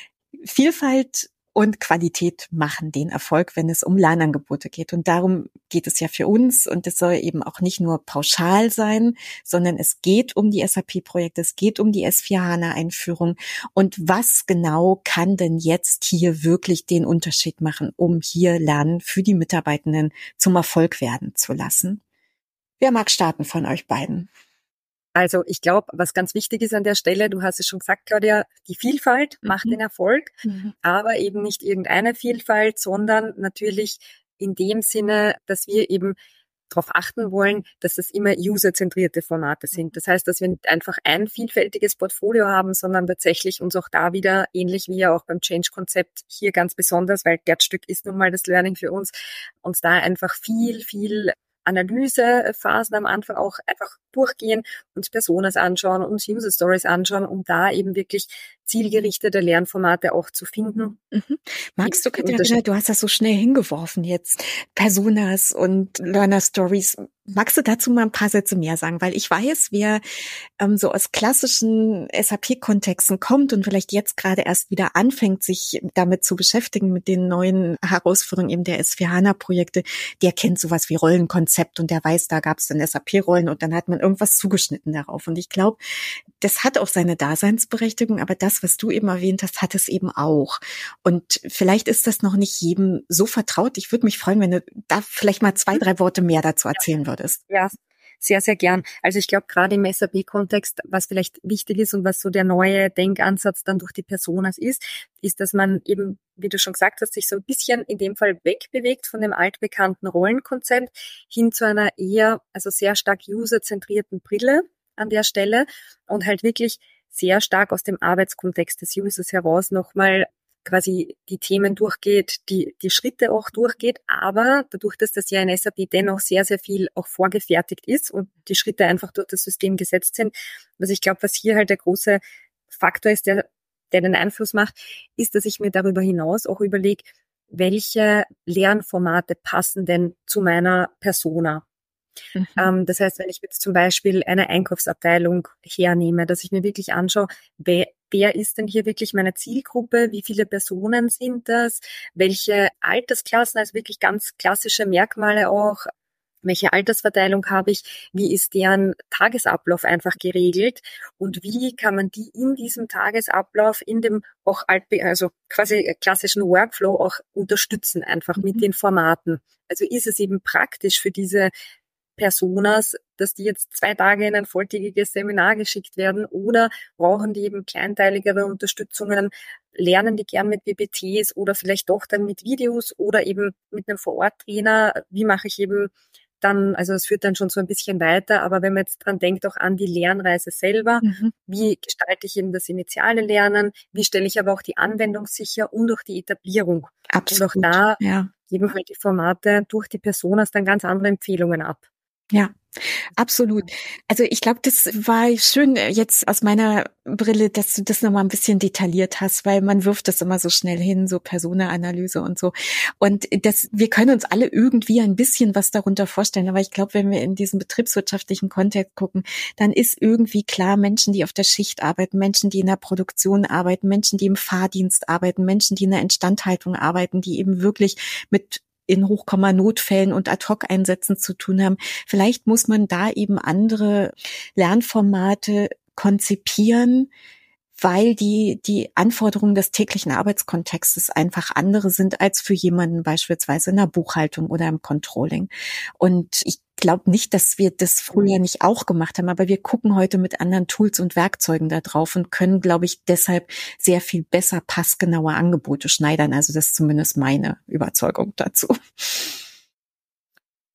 Vielfalt und Qualität machen den Erfolg, wenn es um Lernangebote geht. Und darum geht es ja für uns. Und es soll eben auch nicht nur pauschal sein, sondern es geht um die S A P-Projekte, es geht um die S vier HANA-Einführung. Und was genau kann denn jetzt hier wirklich den Unterschied machen, um hier Lernen für die Mitarbeitenden zum Erfolg werden zu lassen? Wer mag starten von euch beiden? Also ich glaube, was ganz wichtig ist an der Stelle, du hast es schon gesagt, Claudia, die Vielfalt macht Mhm. den Erfolg, Mhm. aber eben nicht irgendeine Vielfalt, sondern natürlich in dem Sinne, dass wir eben darauf achten wollen, dass es immer userzentrierte Formate sind. Das heißt, dass wir nicht einfach ein vielfältiges Portfolio haben, sondern tatsächlich uns auch da wieder, ähnlich wie ja auch beim Change-Konzept, hier ganz besonders, weil Herzstück ist nun mal das Learning für uns, uns da einfach viel, viel Analysephasen am Anfang auch einfach durchgehen, uns Personas anschauen, uns User Stories anschauen, um da eben wirklich zielgerichtete Lernformate auch zu finden. Mhm. Magst du, Katharina, du hast das so schnell hingeworfen jetzt, Personas und Learner Stories. Magst du dazu mal ein paar Sätze mehr sagen? Weil ich weiß, wer ähm, so aus klassischen S A P-Kontexten kommt und vielleicht jetzt gerade erst wieder anfängt, sich damit zu beschäftigen, mit den neuen Herausforderungen eben der S vier HANA-Projekte, der kennt sowas wie Rollenkonzept und der weiß, da gab es dann S A P-Rollen und dann hat man irgendwas zugeschnitten darauf. Und ich glaube, das hat auch seine Daseinsberechtigung, aber das, was du eben erwähnt hast, hat es eben auch. Und vielleicht ist das noch nicht jedem so vertraut. Ich würde mich freuen, wenn du da vielleicht mal zwei, drei Worte mehr dazu erzählen würdest. Ja, sehr, sehr gern. Also ich glaube, gerade im S A P-Kontext, was vielleicht wichtig ist und was so der neue Denkansatz dann durch die Personas ist, ist, dass man eben, wie du schon gesagt hast, sich so ein bisschen in dem Fall wegbewegt von dem altbekannten Rollenkonzept hin zu einer eher, also sehr stark userzentrierten Brille an der Stelle und halt wirklich sehr stark aus dem Arbeitskontext des Users heraus nochmal quasi die Themen durchgeht, die die Schritte auch durchgeht, aber dadurch, dass das ja in S A P dennoch sehr, sehr viel auch vorgefertigt ist und die Schritte einfach durch das System gesetzt sind, was ich glaube, was hier halt der große Faktor ist, der, der den Einfluss macht, ist, dass ich mir darüber hinaus auch überlege, welche Lernformate passen denn zu meiner Persona. Mhm. Ähm, das heißt, wenn ich jetzt zum Beispiel eine Einkaufsabteilung hernehme, dass ich mir wirklich anschaue, wer, wer ist denn hier wirklich meine Zielgruppe, wie viele Personen sind das, welche Altersklassen, also wirklich ganz klassische Merkmale auch, welche Altersverteilung habe ich, wie ist deren Tagesablauf einfach geregelt und wie kann man die in diesem Tagesablauf, in dem auch altbe- also quasi klassischen Workflow auch unterstützen, einfach mhm. mit den Formaten. Also ist es eben praktisch für diese Personas, dass die jetzt zwei Tage in ein volltägiges Seminar geschickt werden oder brauchen die eben kleinteiligere Unterstützungen, lernen die gern mit B B Ts oder vielleicht doch dann mit Videos oder eben mit einem Vor-Ort-Trainer. Wie mache ich eben dann, also es führt dann schon so ein bisschen weiter, aber wenn man jetzt dran denkt, auch an die Lernreise selber, mhm. wie gestalte ich eben das initiale Lernen, wie stelle ich aber auch die Anwendung sicher und auch die Etablierung. Absolut. Und auch da ja. geben halt die Formate durch die Personas dann ganz andere Empfehlungen ab. Ja, absolut. Also ich glaube, das war schön jetzt aus meiner Brille, dass du das nochmal ein bisschen detailliert hast, weil man wirft das immer so schnell hin, so Persona-Analyse und so. Und das, wir können uns alle irgendwie ein bisschen was darunter vorstellen. Aber ich glaube, wenn wir in diesen betriebswirtschaftlichen Kontext gucken, dann ist irgendwie klar, Menschen, die auf der Schicht arbeiten, Menschen, die in der Produktion arbeiten, Menschen, die im Fahrdienst arbeiten, Menschen, die in der Instandhaltung arbeiten, die eben wirklich mit in Hochkomma-Notfällen und Ad-Hoc-Einsätzen zu tun haben. Vielleicht muss man da eben andere Lernformate konzipieren, weil die die Anforderungen des täglichen Arbeitskontextes einfach andere sind als für jemanden beispielsweise in der Buchhaltung oder im Controlling. Und ich glaube nicht, dass wir das früher nicht auch gemacht haben, aber wir gucken heute mit anderen Tools und Werkzeugen da drauf und können, glaube ich, deshalb sehr viel besser passgenaue Angebote schneidern. Also das ist zumindest meine Überzeugung dazu. Ja,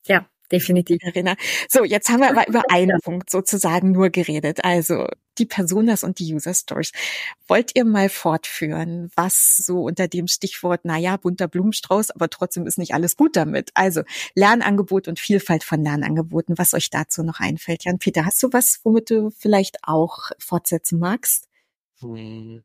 definitiv. Verena. So, jetzt haben wir aber über einen Punkt sozusagen nur geredet, also die Personas und die User Stories. Wollt ihr mal fortführen, was so unter dem Stichwort, naja, bunter Blumenstrauß, aber trotzdem ist nicht alles gut damit. Also Lernangebot und Vielfalt von Lernangeboten, was euch dazu noch einfällt. Jan-Peter, hast du was, womit du vielleicht auch fortsetzen magst? Hm.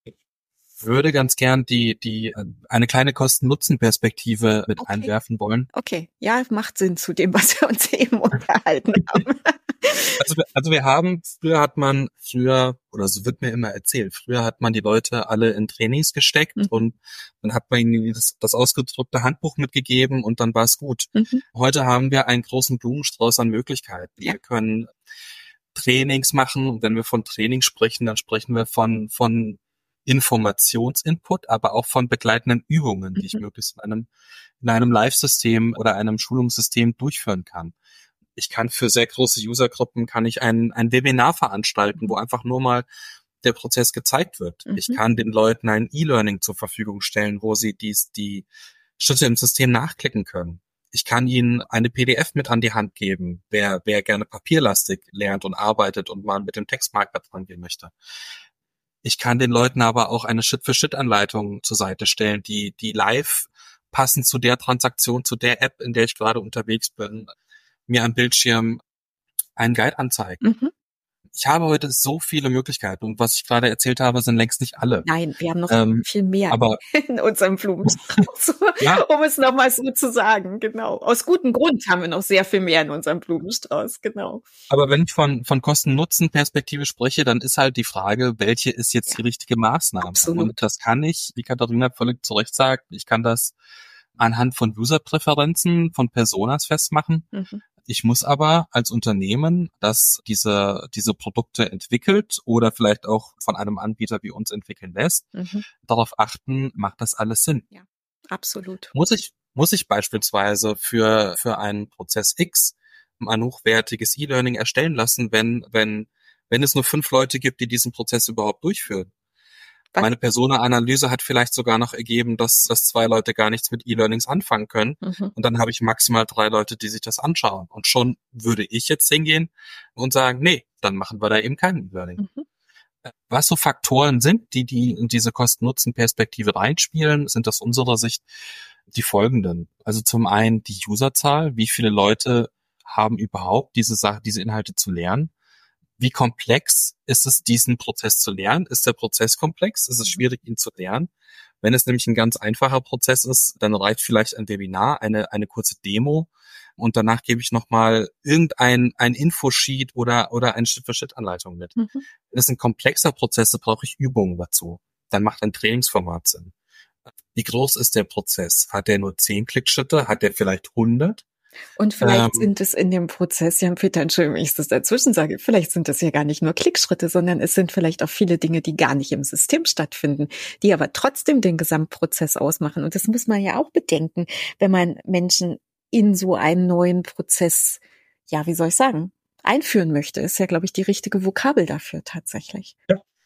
Würde ganz gern die die eine kleine Kosten-Nutzen-Perspektive mit Okay. einwerfen wollen. Okay, ja, macht Sinn zu dem, was wir uns eben unterhalten haben. Also wir, also wir haben, früher hat man, früher, oder so wird mir immer erzählt, früher hat man die Leute alle in Trainings gesteckt Mhm. und dann hat man ihnen das, das ausgedruckte Handbuch mitgegeben und dann war es gut. Mhm. Heute haben wir einen großen Blumenstrauß an Möglichkeiten. Ja. Wir können Trainings machen und wenn wir von Training sprechen, dann sprechen wir von von Informationsinput, aber auch von begleitenden Übungen, die ich Mhm. möglichst in einem in einem Live-System oder einem Schulungssystem durchführen kann. Ich kann für sehr große Usergruppen kann ich ein ein Webinar veranstalten, wo einfach nur mal der Prozess gezeigt wird. Mhm. Ich kann den Leuten ein E-Learning zur Verfügung stellen, wo sie dies die Schritte im System nachklicken können. Ich kann ihnen eine P D F mit an die Hand geben, wer wer gerne papierlastig lernt und arbeitet und mal mit dem Textmarker dran gehen möchte. Ich kann den Leuten aber auch eine Schritt-für-Schritt-Anleitung zur Seite stellen, die die live passend zu der Transaktion, zu der App, in der ich gerade unterwegs bin, mir am Bildschirm einen Guide anzeigen. Mhm. Ich habe heute so viele Möglichkeiten und was ich gerade erzählt habe, sind längst nicht alle. Nein, wir haben noch Ähm, viel mehr aber in unserem Blumenstrauß, ja, um es nochmal so zu sagen, genau. Aus gutem Grund haben wir noch sehr viel mehr in unserem Blumenstrauß, genau. aber wenn ich von von Kosten-Nutzen-Perspektive spreche, dann ist halt die Frage, welche ist jetzt Ja. die richtige Maßnahme? Absolut. Und das kann ich, wie Katharina völlig zu Recht sagt, ich kann das anhand von User-Präferenzen, von Personas festmachen. Mhm. Ich muss aber als Unternehmen, das diese diese Produkte entwickelt oder vielleicht auch von einem Anbieter wie uns entwickeln lässt, Mhm. darauf achten, macht das alles Sinn? Absolut. Muss ich muss ich beispielsweise für für einen Prozess X ein hochwertiges E-Learning erstellen lassen, wenn wenn wenn es nur fünf Leute gibt, die diesen Prozess überhaupt durchführen? Was? Meine Persona-Analyse hat vielleicht sogar noch ergeben, dass dass zwei Leute gar nichts mit E-Learnings anfangen können. Mhm. Und dann habe ich maximal drei Leute, die sich das anschauen. Und schon würde ich jetzt hingehen und sagen, nee, dann machen wir da eben kein E-Learning. Mhm. Was so Faktoren sind, die die in diese Kosten-Nutzen-Perspektive reinspielen, sind aus unserer Sicht die folgenden. Also zum einen die Userzahl. Wie viele Leute haben überhaupt diese Sache, diese Inhalte zu lernen? Wie komplex ist es, diesen Prozess zu lernen? Ist der Prozess komplex? Ist es schwierig, ihn zu lernen? Wenn es nämlich ein ganz einfacher Prozess ist, dann reicht vielleicht ein Webinar, eine eine kurze Demo und danach gebe ich nochmal irgendein ein Infosheet oder oder eine Schritt-für-Schritt-Anleitung mit. Mhm. Wenn es ein komplexer Prozess ist, brauche ich Übungen dazu. Dann macht ein Trainingsformat Sinn. Wie groß ist der Prozess? Hat der nur zehn Klickschritte? Hat der vielleicht hundert? Und vielleicht Ähm, sind es in dem Prozess, Jan-Peter, Entschuldigung, wenn ich das dazwischen sage, vielleicht sind es ja gar nicht nur Klickschritte, sondern es sind vielleicht auch viele Dinge, die gar nicht im System stattfinden, die aber trotzdem den Gesamtprozess ausmachen. Und das muss man ja auch bedenken, wenn man Menschen in so einen neuen Prozess, ja, wie soll ich sagen, einführen möchte, ist ja, glaube ich, die richtige Vokabel dafür tatsächlich.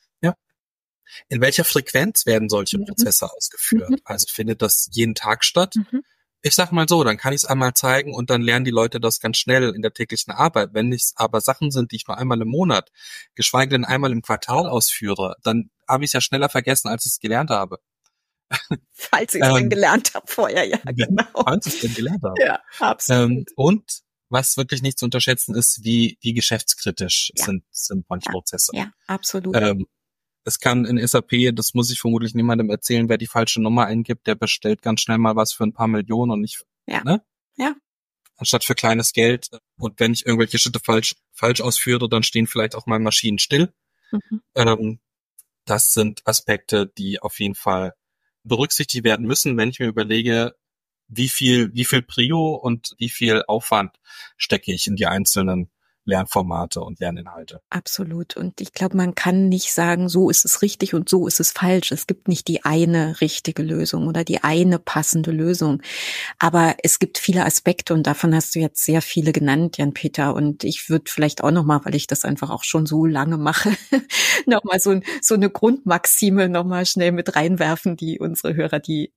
In welcher Frequenz werden solche Mhm. Prozesse ausgeführt? Mhm. Also findet das jeden Tag statt? Mhm. Ich sag mal so, dann kann ich es einmal zeigen und dann lernen die Leute das ganz schnell in der täglichen Arbeit. Wenn es aber Sachen sind, die ich nur einmal im Monat, geschweige denn einmal im Quartal ausführe, dann habe ich es ja schneller vergessen, als ich es gelernt habe. Falls ich es Ähm, denn gelernt habe vorher, ja, genau. Falls ich es denn gelernt habe. Ja, absolut. Ähm, und was wirklich nicht zu unterschätzen ist, wie, wie geschäftskritisch Ja. sind, sind manche Ja. Prozesse. Ja, absolut. Ähm, es kann in S A P, das muss ich vermutlich niemandem erzählen, wer die falsche Nummer eingibt, der bestellt ganz schnell mal was für ein paar Millionen und nicht, Ja. ne? Ja. Anstatt für kleines Geld. Und wenn ich irgendwelche Schritte falsch, falsch ausführe, dann stehen vielleicht auch mal Maschinen still. Mhm. Ähm, das sind Aspekte, die auf jeden Fall berücksichtigt werden müssen, wenn ich mir überlege, wie viel, wie viel Prio und wie viel Aufwand stecke ich in die einzelnen Lernformate und Lerninhalte. Absolut. Und ich glaube, man kann nicht sagen, so ist es richtig und so ist es falsch. Es gibt nicht die eine richtige Lösung oder die eine passende Lösung. Aber es gibt viele Aspekte und davon hast du jetzt sehr viele genannt, Jan-Peter. Und ich würde vielleicht auch nochmal, weil ich das einfach auch schon so lange mache, nochmal so, so eine Grundmaxime nochmal schnell mit reinwerfen, die unsere Hörer, die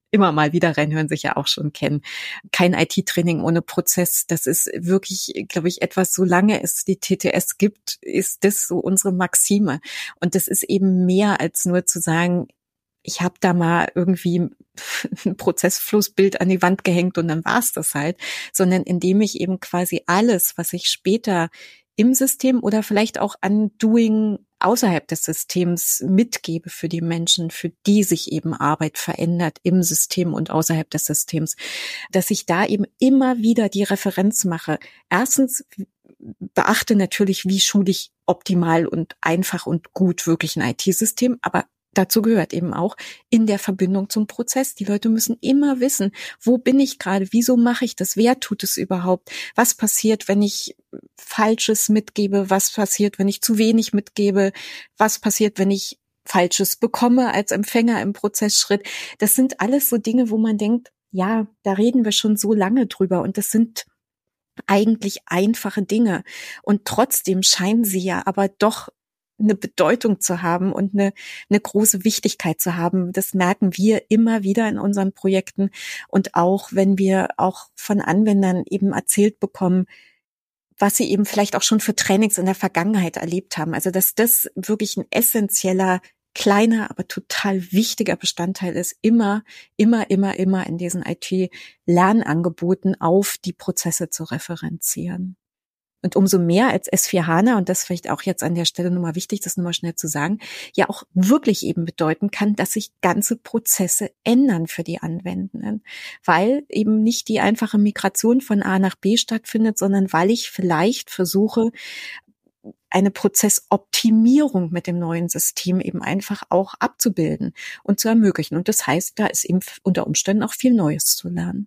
immer mal wieder reinhören, sicher auch schon kennen. Kein I T-Training ohne Prozess. Das ist wirklich, glaube ich, etwas, solange es die T T S gibt, ist das so unsere Maxime. Und das ist eben mehr als nur zu sagen, ich habe da mal irgendwie ein Prozessflussbild an die Wand gehängt und dann war's das halt, sondern indem ich eben quasi alles, was ich später im System oder vielleicht auch an Doing außerhalb des Systems mitgebe für die Menschen, für die sich eben Arbeit verändert im System und außerhalb des Systems, dass ich da eben immer wieder die Referenz mache. Erstens beachte natürlich, wie schule ich optimal und einfach und gut wirklich ein I T-System, aber dazu gehört eben auch in der Verbindung zum Prozess. Die Leute müssen immer wissen, wo bin ich gerade, wieso mache ich das, wer tut es überhaupt, was passiert, wenn ich Falsches mitgebe, was passiert, wenn ich zu wenig mitgebe, was passiert, wenn ich Falsches bekomme als Empfänger im Prozessschritt. Das sind alles so Dinge, wo man denkt, ja, da reden wir schon so lange drüber und das sind eigentlich einfache Dinge und trotzdem scheinen sie ja aber doch eine Bedeutung zu haben und eine, eine große Wichtigkeit zu haben. Das merken wir immer wieder in unseren Projekten und auch, wenn wir auch von Anwendern eben erzählt bekommen, was sie eben vielleicht auch schon für Trainings in der Vergangenheit erlebt haben. Also, dass das wirklich ein essentieller, kleiner, aber total wichtiger Bestandteil ist, immer, immer, immer, immer in diesen I T-Lernangeboten auf die Prozesse zu referenzieren. Und umso mehr als S vier HANA, und das vielleicht auch jetzt an der Stelle nochmal wichtig, das nochmal schnell zu sagen, ja auch wirklich eben bedeuten kann, dass sich ganze Prozesse ändern für die Anwendenden. Weil eben nicht die einfache Migration von A nach B stattfindet, sondern weil ich vielleicht versuche, eine Prozessoptimierung mit dem neuen System eben einfach auch abzubilden und zu ermöglichen. Und das heißt, da ist eben unter Umständen auch viel Neues zu lernen.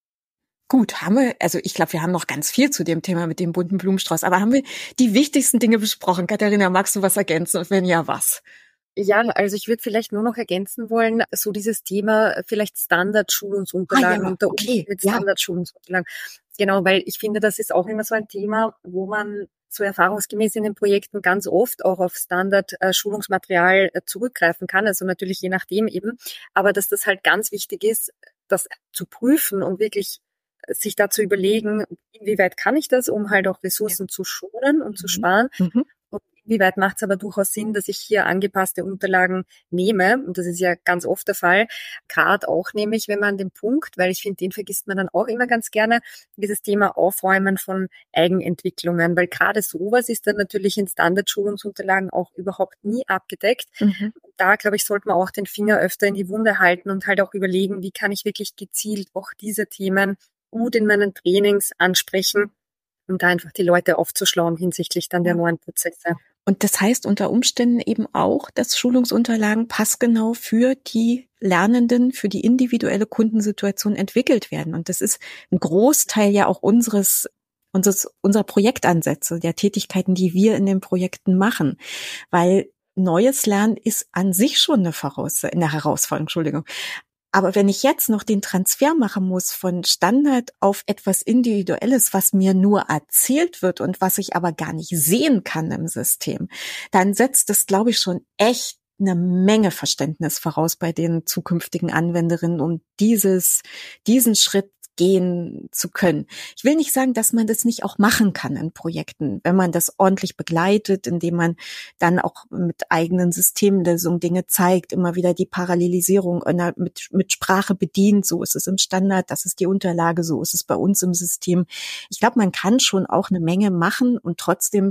Gut, haben wir, also ich glaube, wir haben noch ganz viel zu dem Thema mit dem bunten Blumenstrauß, aber haben wir die wichtigsten Dinge besprochen? Katharina, magst du was ergänzen und wenn ja, was? Ja, also ich würde vielleicht nur noch ergänzen wollen, so dieses Thema vielleicht Standard-Schulungsunterlagen Ah, ja, und der okay, Umgang mit ja. Standard-Schulungsunterlagen. Genau, weil ich finde, das ist auch immer so ein Thema, wo man so erfahrungsgemäß in den Projekten ganz oft auch auf Standard-Schulungsmaterial zurückgreifen kann, also natürlich je nachdem eben, aber dass das halt ganz wichtig ist, das zu prüfen und wirklich sich dazu überlegen, inwieweit kann ich das, um halt auch Ressourcen ja. zu schonen und mhm. zu sparen. Mhm. Und inwieweit macht es aber durchaus Sinn, dass ich hier angepasste Unterlagen nehme. Und das ist ja ganz oft der Fall. Gerade auch nämlich, wenn man den Punkt, weil ich finde, den vergisst man dann auch immer ganz gerne, dieses Thema Aufräumen von Eigenentwicklungen. Weil gerade sowas ist dann natürlich in Standardschulungsunterlagen auch überhaupt nie abgedeckt. Mhm. Da, glaube ich, sollte man auch den Finger öfter in die Wunde halten und halt auch überlegen, wie kann ich wirklich gezielt auch diese Themen gut in meinen Trainings ansprechen, um da einfach die Leute aufzuschlauen hinsichtlich dann der neuen Prozesse. Und das heißt unter Umständen eben auch, dass Schulungsunterlagen passgenau für die Lernenden, für die individuelle Kundensituation entwickelt werden. Und das ist ein Großteil ja auch unseres, unseres, unserer Projektansätze, der Tätigkeiten, die wir in den Projekten machen. Weil neues Lernen ist an sich schon eine Voraussetzung, eine Herausforderung, Entschuldigung. Aber wenn ich jetzt noch den Transfer machen muss von Standard auf etwas Individuelles, was mir nur erzählt wird und was ich aber gar nicht sehen kann im System, dann setzt das, glaube ich, schon echt eine Menge Verständnis voraus bei den zukünftigen Anwenderinnen, um dieses, diesen Schritt gehen zu können. Ich will nicht sagen, dass man das nicht auch machen kann in Projekten, wenn man das ordentlich begleitet, indem man dann auch mit eigenen Systemlösungen Dinge zeigt, immer wieder die Parallelisierung mit, mit Sprache bedient. So ist es im Standard, das ist die Unterlage, so ist es bei uns im System. Ich glaube, man kann schon auch eine Menge machen und trotzdem,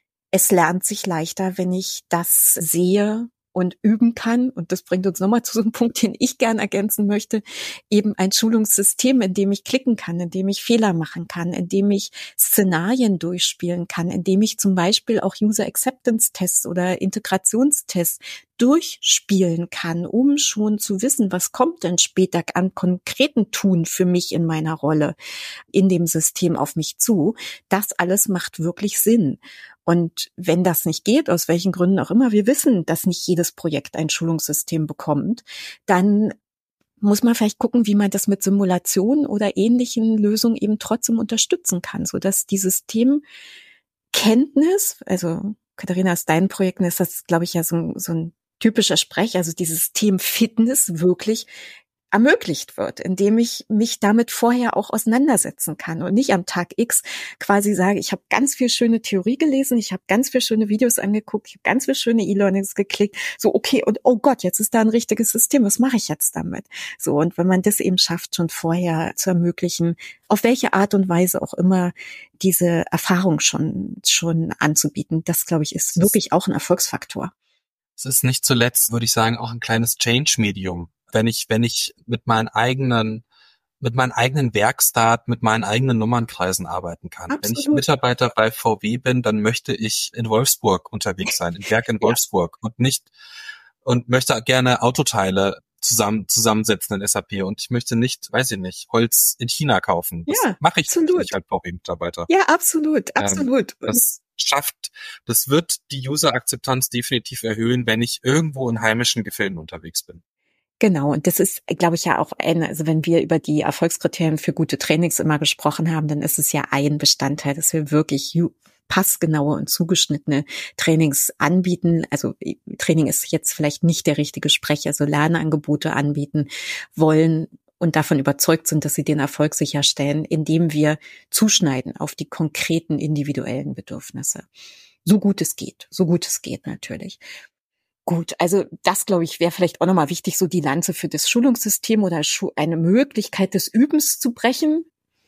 es lernt sich leichter, wenn ich das sehe und üben kann. Und das bringt uns nochmal zu so einem Punkt, den ich gern ergänzen möchte. Eben ein Schulungssystem, in dem ich klicken kann, in dem ich Fehler machen kann, in dem ich Szenarien durchspielen kann, in dem ich zum Beispiel auch User Acceptance Tests oder Integrationstests durchspielen kann, um schon zu wissen, was kommt denn später an konkreten Tun für mich in meiner Rolle in dem System auf mich zu. Das alles macht wirklich Sinn. Und wenn das nicht geht, aus welchen Gründen auch immer, wir wissen, dass nicht jedes Projekt ein Schulungssystem bekommt, dann muss man vielleicht gucken, wie man das mit Simulationen oder ähnlichen Lösungen eben trotzdem unterstützen kann, sodass die Systemkenntnis, also Katharina, aus deinen Projekten ist das, glaube ich, ja so, so ein typischer Sprech, also die Systemfitness wirklich ermöglicht wird, indem ich mich damit vorher auch auseinandersetzen kann und nicht am Tag X quasi sage, ich habe ganz viel schöne Theorie gelesen, ich habe ganz viel schöne Videos angeguckt, ich habe ganz viel schöne E-Learnings geklickt, so okay, und oh Gott, jetzt ist da ein richtiges System, was mache ich jetzt damit? So, und wenn man das eben schafft, schon vorher zu ermöglichen, auf welche Art und Weise auch immer diese Erfahrung schon schon anzubieten, das, glaube ich, ist wirklich auch ein Erfolgsfaktor. Es ist nicht zuletzt, würde ich sagen, auch ein kleines Change-Medium. Wenn ich, wenn ich mit meinen eigenen, mit meinen eigenen Werkstart, mit meinen eigenen Nummernkreisen arbeiten kann. Absolut. Wenn ich Mitarbeiter bei V W bin, dann möchte ich in Wolfsburg unterwegs sein, im Werk in Wolfsburg, ja, und nicht, und möchte gerne Autoteile zusammen, zusammensetzen in S A P, und ich möchte nicht, weiß ich nicht, Holz in China kaufen. Das ja, mache ich absolut. nicht als V W-Mitarbeiter. Ja, absolut, absolut. Ähm, das schafft, das wird die User-Akzeptanz definitiv erhöhen, wenn ich irgendwo in heimischen Gefilden unterwegs bin. Genau, und das ist, glaube ich, ja auch ein, also wenn wir über die Erfolgskriterien für gute Trainings immer gesprochen haben, dann ist es ja ein Bestandteil, dass wir wirklich passgenaue und zugeschnittene Trainings anbieten. Also Training ist jetzt vielleicht nicht der richtige Sprech, also Lernangebote anbieten wollen und davon überzeugt sind, dass sie den Erfolg sicherstellen, indem wir zuschneiden auf die konkreten individuellen Bedürfnisse. So gut es geht, so gut es geht natürlich. Gut, also das, glaube ich, wäre vielleicht auch nochmal wichtig, so die Lanze für das Schulungssystem oder eine Möglichkeit des Übens zu brechen.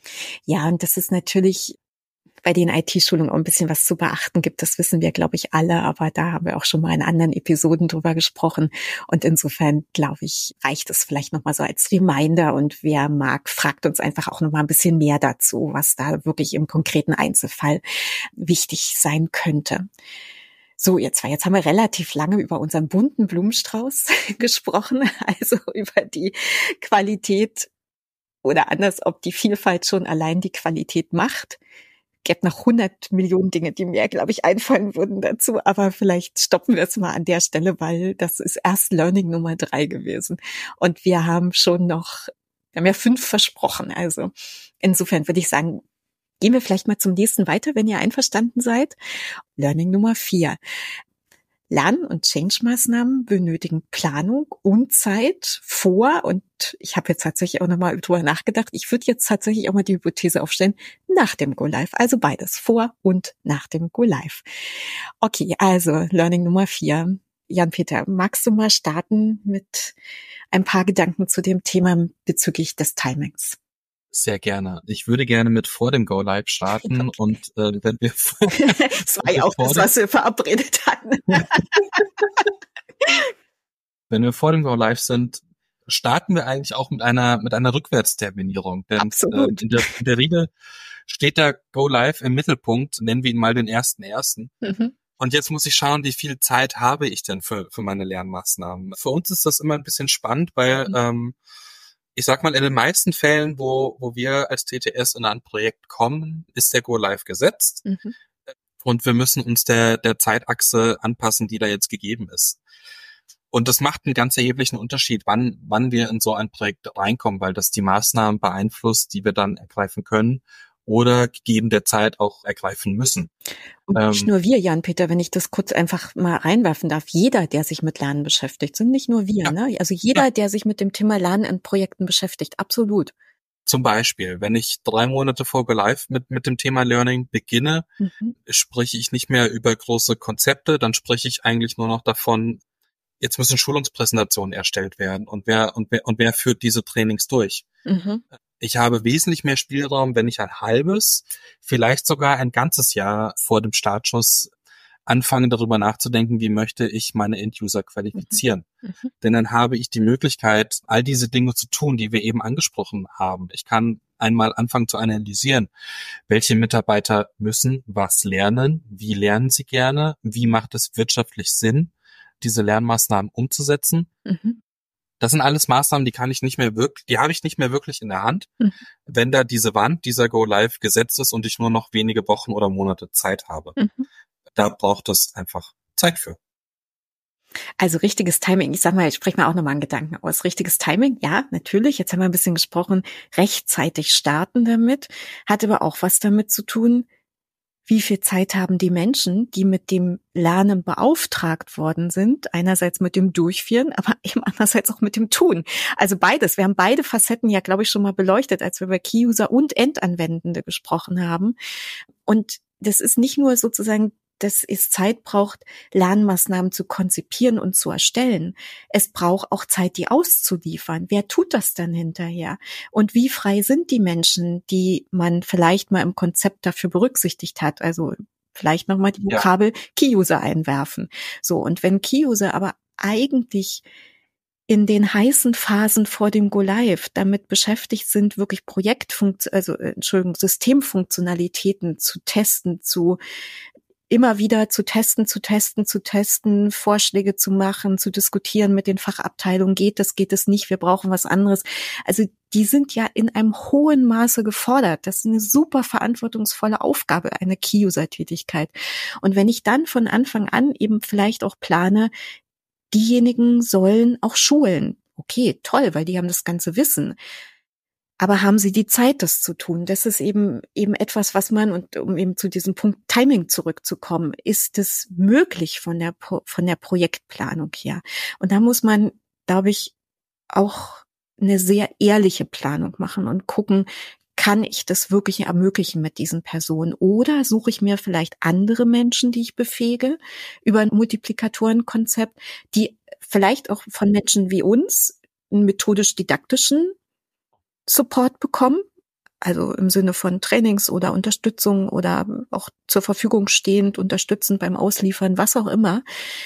Ja, und das ist natürlich bei den I T-Schulungen auch ein bisschen was zu beachten gibt. Das wissen wir, glaube ich, alle, aber da haben wir auch schon mal in anderen Episoden drüber gesprochen. Und insofern, glaube ich, reicht es vielleicht nochmal so als Reminder. Und wer mag, fragt uns einfach auch nochmal ein bisschen mehr dazu, was da wirklich im konkreten Einzelfall wichtig sein könnte. So, ihr zwei, jetzt haben wir relativ lange über unseren bunten Blumenstrauß gesprochen, also über die Qualität oder anders, ob die Vielfalt schon allein die Qualität macht. Es gibt noch hundert Millionen Dinge, die mir, glaube ich, einfallen würden dazu, aber vielleicht stoppen wir es mal an der Stelle, weil das ist erst Learning Nummer drei gewesen. Und wir haben schon noch, wir haben ja fünf versprochen, also insofern würde ich sagen, gehen wir vielleicht mal zum nächsten weiter, wenn ihr einverstanden seid. Learning Nummer vier. Lern- und Change-Maßnahmen benötigen Planung und Zeit vor, und ich habe jetzt tatsächlich auch nochmal drüber nachgedacht, ich würde jetzt tatsächlich auch mal die Hypothese aufstellen, nach dem Go-Live, also beides, vor und nach dem Go-Live. Okay, also Learning Nummer vier. Jan-Peter, magst du mal starten mit ein paar Gedanken zu dem Thema bezüglich des Timings? Sehr gerne. Ich würde gerne mit vor dem Go Live starten, und äh, wenn wir das war ja auch das, was wir verabredet hatten. Wenn wir vor dem Go Live sind, starten wir eigentlich auch mit einer mit einer Rückwärtsterminierung. Denn Absolut. Äh, in, der, in der Regel steht der Go Live im Mittelpunkt, nennen wir ihn mal den ersten ersten. Mhm. Und jetzt muss ich schauen, wie viel Zeit habe ich denn für für meine Lernmaßnahmen. Für uns ist das immer ein bisschen spannend, weil mhm. ähm, ich sag mal, in den meisten Fällen, wo wo wir als T T S in ein Projekt kommen, ist der Go Live gesetzt. Mhm. Und wir müssen uns der der Zeitachse anpassen, die da jetzt gegeben ist. Und das macht einen ganz erheblichen Unterschied, wann wann wir in so ein Projekt reinkommen, weil das die Maßnahmen beeinflusst, die wir dann ergreifen können oder gegeben der Zeit auch ergreifen müssen. Und nicht ähm, nur wir, Jan-Peter, wenn ich das kurz einfach mal reinwerfen darf, jeder, der sich mit Lernen beschäftigt, sind nicht nur wir, ja. ne? Also jeder, ja. der sich mit dem Thema Lernen in Projekten beschäftigt, absolut. Zum Beispiel, wenn ich drei Monate vor Go Live mit mit dem Thema Learning beginne, mhm. spreche ich nicht mehr über große Konzepte, dann spreche ich eigentlich nur noch davon, jetzt müssen Schulungspräsentationen erstellt werden, und wer und wer und wer führt diese Trainings durch? Mhm. Ich habe wesentlich mehr Spielraum, wenn ich ein halbes, vielleicht sogar ein ganzes Jahr vor dem Startschuss anfange, darüber nachzudenken, wie möchte ich meine End-User qualifizieren. Mhm. Mhm. Denn dann habe ich die Möglichkeit, all diese Dinge zu tun, die wir eben angesprochen haben. Ich kann einmal anfangen zu analysieren, welche Mitarbeiter müssen was lernen, wie lernen sie gerne, wie macht es wirtschaftlich Sinn, diese Lernmaßnahmen umzusetzen. Mhm. Das sind alles Maßnahmen, die kann ich nicht mehr wirklich, die habe ich nicht mehr wirklich in der Hand, mhm. wenn da diese Wand, dieser Go Live gesetzt ist und ich nur noch wenige Wochen oder Monate Zeit habe. Mhm. Da braucht es einfach Zeit für. Also richtiges Timing, ich sag mal, ich spreche mal auch nochmal einen Gedanken aus. Richtiges Timing, ja, natürlich, jetzt haben wir ein bisschen gesprochen, rechtzeitig starten damit, hat aber auch was damit zu tun, wie viel Zeit haben die Menschen, die mit dem Lernen beauftragt worden sind, einerseits mit dem Durchführen, aber eben andererseits auch mit dem Tun. Also beides. Wir haben beide Facetten ja, glaube ich, schon mal beleuchtet, als wir über Key-User und Endanwendende gesprochen haben. Und das ist nicht nur sozusagen, dass es Zeit braucht, Lernmaßnahmen zu konzipieren und zu erstellen. Es braucht auch Zeit, die auszuliefern. Wer tut das dann hinterher? Und wie frei sind die Menschen, die man vielleicht mal im Konzept dafür berücksichtigt hat? Also vielleicht nochmal die Vokabel ja. Key-User einwerfen. So, und wenn Key-User aber eigentlich in den heißen Phasen vor dem Go-Live damit beschäftigt sind, wirklich Projektfunktion, also Entschuldigung, Systemfunktionalitäten zu testen, zu immer wieder zu testen, zu testen, zu testen, Vorschläge zu machen, zu diskutieren mit den Fachabteilungen, geht das, geht es nicht, wir brauchen was anderes. Also die sind ja in einem hohen Maße gefordert. Das ist eine super verantwortungsvolle Aufgabe, eine Key-User-Tätigkeit. Und wenn ich dann von Anfang an eben vielleicht auch plane, diejenigen sollen auch schulen. Okay, toll, weil die haben das ganze Wissen. Aber haben sie die Zeit, das zu tun? Das ist eben eben etwas, was man, und um eben zu diesem Punkt Timing zurückzukommen, ist es möglich von der von der Projektplanung her? Und da muss man, glaube ich, auch eine sehr ehrliche Planung machen und gucken, kann ich das wirklich ermöglichen mit diesen Personen? Oder suche ich mir vielleicht andere Menschen, die ich befähige, über ein Multiplikatorenkonzept, die vielleicht auch von Menschen wie uns einen methodisch-didaktischen Support bekommen, also im Sinne von Trainings oder Unterstützung oder auch zur Verfügung stehend, unterstützend beim Ausliefern, was auch immer,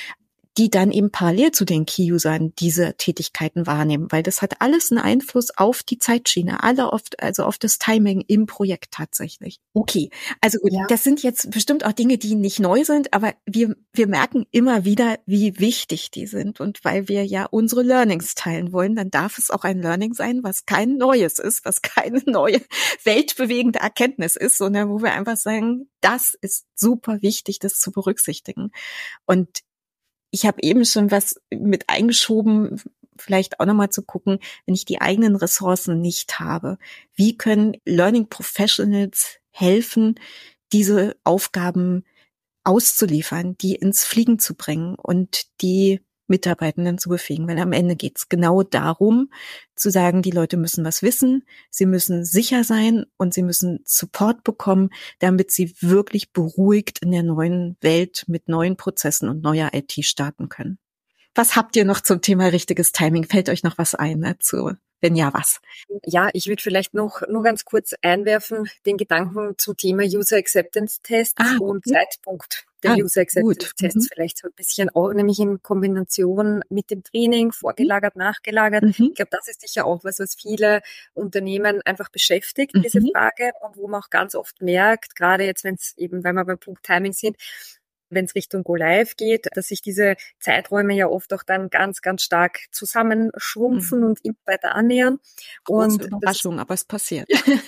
die dann eben parallel zu den Key-Usern diese Tätigkeiten wahrnehmen, weil das hat alles einen Einfluss auf die Zeitschiene, alle oft, also auf das Timing im Projekt tatsächlich. Okay, also gut, ja. Das sind jetzt bestimmt auch Dinge, die nicht neu sind, aber wir wir merken immer wieder, wie wichtig die sind, und weil wir ja unsere Learnings teilen wollen, dann darf es auch ein Learning sein, was kein neues ist, was keine neue weltbewegende Erkenntnis ist, sondern wo wir einfach sagen, das ist super wichtig, das zu berücksichtigen. Und ich habe eben schon was mit eingeschoben, vielleicht auch nochmal zu gucken, wenn ich die eigenen Ressourcen nicht habe, wie können Learning Professionals helfen, diese Aufgaben auszuliefern, die ins Fliegen zu bringen und die Mitarbeitenden zu befähigen, weil am Ende geht's genau darum, zu sagen, die Leute müssen was wissen, sie müssen sicher sein und sie müssen Support bekommen, damit sie wirklich beruhigt in der neuen Welt mit neuen Prozessen und neuer I T starten können. Was habt ihr noch zum Thema richtiges Timing? Fällt euch noch was ein dazu? Wenn ja, was? Ja, ich würde vielleicht noch nur ganz kurz einwerfen, den Gedanken zum Thema User Acceptance Tests ah, und okay. Zeitpunkt der ah, User Acceptance gut. Tests mhm. vielleicht so ein bisschen auch, nämlich in Kombination mit dem Training, vorgelagert, nachgelagert. Mhm. Ich glaube, das ist sicher auch was, was viele Unternehmen einfach beschäftigt, mhm. diese Frage, und wo man auch ganz oft merkt, gerade jetzt, wenn es eben, weil wir beim Punkt Timing sind, wenn es Richtung Go Live geht, dass sich diese Zeiträume ja oft auch dann ganz, ganz stark zusammenschrumpfen mhm. und immer weiter annähern. Große und Überraschung, aber es passiert.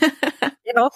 Genau.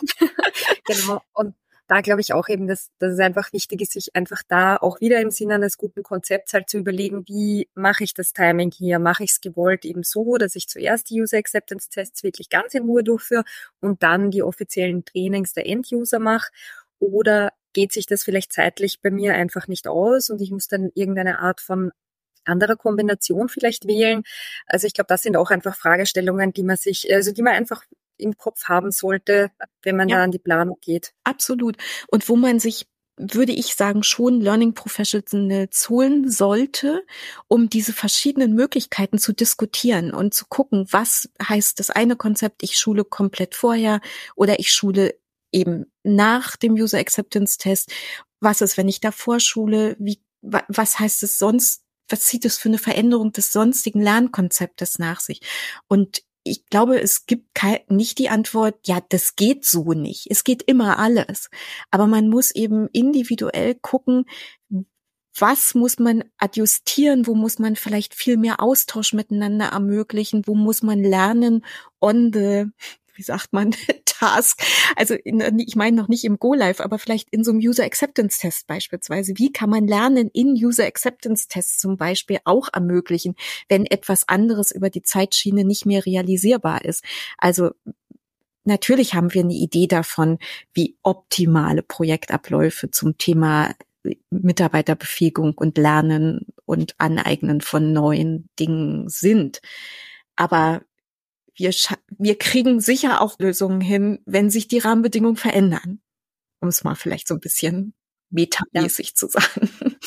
Genau. Und da glaube ich auch eben, dass, dass es einfach wichtig ist, sich einfach da auch wieder im Sinne eines guten Konzepts halt zu überlegen, wie mache ich das Timing hier? Mache ich es gewollt eben so, dass ich zuerst die User Acceptance Tests wirklich ganz in Ruhe durchführe und dann die offiziellen Trainings der End-User mache? Oder geht sich das vielleicht zeitlich bei mir einfach nicht aus und ich muss dann irgendeine Art von anderer Kombination vielleicht wählen? Also ich glaube, das sind auch einfach Fragestellungen, die man sich, also die man einfach im Kopf haben sollte, wenn man ja. da an die Planung geht. Absolut. Und wo man sich, würde ich sagen, schon Learning Professionals holen sollte, um diese verschiedenen Möglichkeiten zu diskutieren und zu gucken, was heißt das eine Konzept, ich schule komplett vorher oder ich schule eben nach dem User Acceptance Test. Was ist, wenn ich davor schule? Wie, was heißt es sonst? Was zieht es für eine Veränderung des sonstigen Lernkonzeptes nach sich? Und ich glaube, es gibt kein, nicht die Antwort, ja, das geht so nicht. Es geht immer alles. Aber man muss eben individuell gucken, was muss man adjustieren, wo muss man vielleicht viel mehr Austausch miteinander ermöglichen, wo muss man lernen on the, wie sagt man, Task. Also in, ich meine noch nicht im Go-Live, aber vielleicht in so einem User-Acceptance-Test beispielsweise. Wie kann man Lernen in User-Acceptance-Tests zum Beispiel auch ermöglichen, wenn etwas anderes über die Zeitschiene nicht mehr realisierbar ist? Also natürlich haben wir eine Idee davon, wie optimale Projektabläufe zum Thema Mitarbeiterbefähigung und Lernen und Aneignen von neuen Dingen sind. Aber wir, wir kriegen sicher auch Lösungen hin, wenn sich die Rahmenbedingungen verändern. Um es mal vielleicht so ein bisschen metamäßig ja. zu sagen.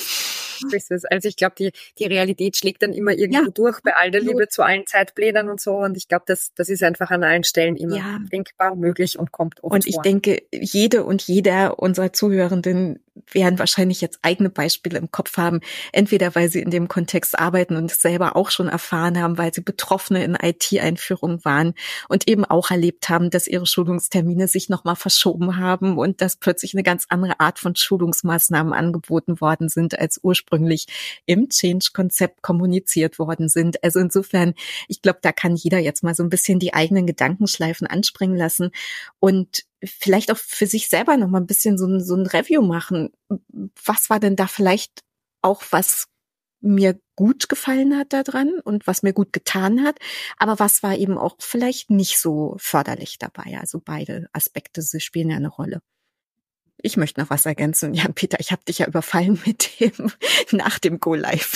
Also ich glaube, die, die Realität schlägt dann immer irgendwo ja. durch, bei all der Liebe zu allen Zeitplänen und so. Und ich glaube, das, das ist einfach an allen Stellen immer ja. denkbar, möglich und kommt oft Und ich vor. denke, jede und jeder unserer Zuhörenden werden wahrscheinlich jetzt eigene Beispiele im Kopf haben, entweder weil sie in dem Kontext arbeiten und es selber auch schon erfahren haben, weil sie Betroffene in I T-Einführung waren und eben auch erlebt haben, dass ihre Schulungstermine sich nochmal verschoben haben und dass plötzlich eine ganz andere Art von Schulungsmaßnahmen angeboten worden sind, als ursprünglich im Change-Konzept kommuniziert worden sind. Also insofern, ich glaube, da kann jeder jetzt mal so ein bisschen die eigenen Gedankenschleifen anspringen lassen und vielleicht auch für sich selber noch mal ein bisschen so ein, so ein Review machen. Was war denn da vielleicht auch, was mir gut gefallen hat daran und was mir gut getan hat, aber was war eben auch vielleicht nicht so förderlich dabei? Also beide Aspekte, sie spielen ja eine Rolle. Ich möchte noch was ergänzen. Ja, Peter, ich habe dich ja überfallen mit dem nach dem Go-Live.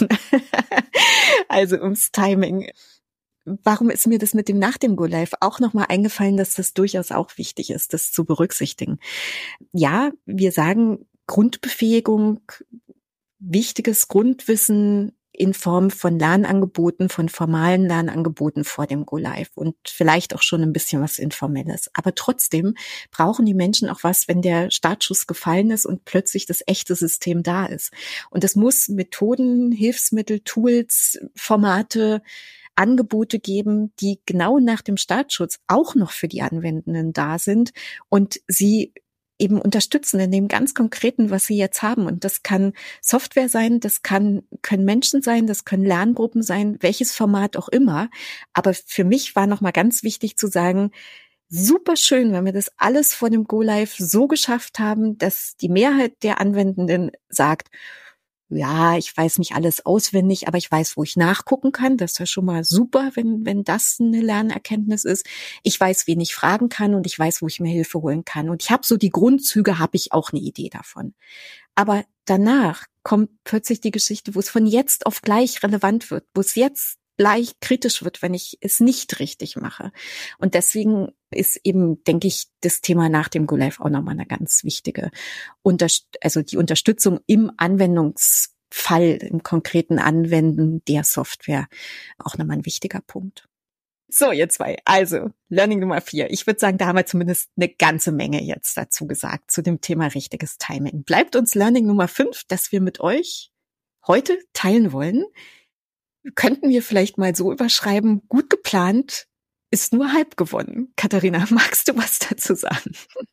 Also ums Timing. Warum ist mir das mit dem nach dem Go-Live auch nochmal eingefallen, dass das durchaus auch wichtig ist, das zu berücksichtigen? Ja, wir sagen Grundbefähigung, wichtiges Grundwissen in Form von Lernangeboten, von formalen Lernangeboten vor dem Go-Live und vielleicht auch schon ein bisschen was Informelles. Aber trotzdem brauchen die Menschen auch was, wenn der Startschuss gefallen ist und plötzlich das echte System da ist. Und es muss Methoden, Hilfsmittel, Tools, Formate, Angebote geben, die genau nach dem Startschutz auch noch für die Anwendenden da sind und sie eben unterstützen in dem ganz Konkreten, was sie jetzt haben. Und das kann Software sein, das kann, können Menschen sein, das können Lerngruppen sein, welches Format auch immer. Aber für mich war nochmal ganz wichtig zu sagen, super schön, wenn wir das alles vor dem Go-Live so geschafft haben, dass die Mehrheit der Anwendenden sagt, ja, ich weiß nicht alles auswendig, aber ich weiß, wo ich nachgucken kann. Das ist ja schon mal super, wenn wenn das eine Lernerkenntnis ist. Ich weiß, wen ich fragen kann und ich weiß, wo ich mir Hilfe holen kann. Und ich habe so die Grundzüge, habe ich auch eine Idee davon. Aber danach kommt plötzlich die Geschichte, wo es von jetzt auf gleich relevant wird, wo es jetzt gleich kritisch wird, wenn ich es nicht richtig mache. Und deswegen ist eben, denke ich, das Thema nach dem Go-Live auch nochmal eine ganz wichtige, Unterst- also die Unterstützung im Anwendungsfall, im konkreten Anwenden der Software, auch nochmal ein wichtiger Punkt. So, ihr zwei. Also, Learning Nummer vier. Ich würde sagen, da haben wir zumindest eine ganze Menge jetzt dazu gesagt, zu dem Thema richtiges Timing. Bleibt uns Learning Nummer fünf, das wir mit euch heute teilen wollen. Könnten wir vielleicht mal so überschreiben, gut geplant ist nur halb gewonnen. Katharina, magst du was dazu sagen?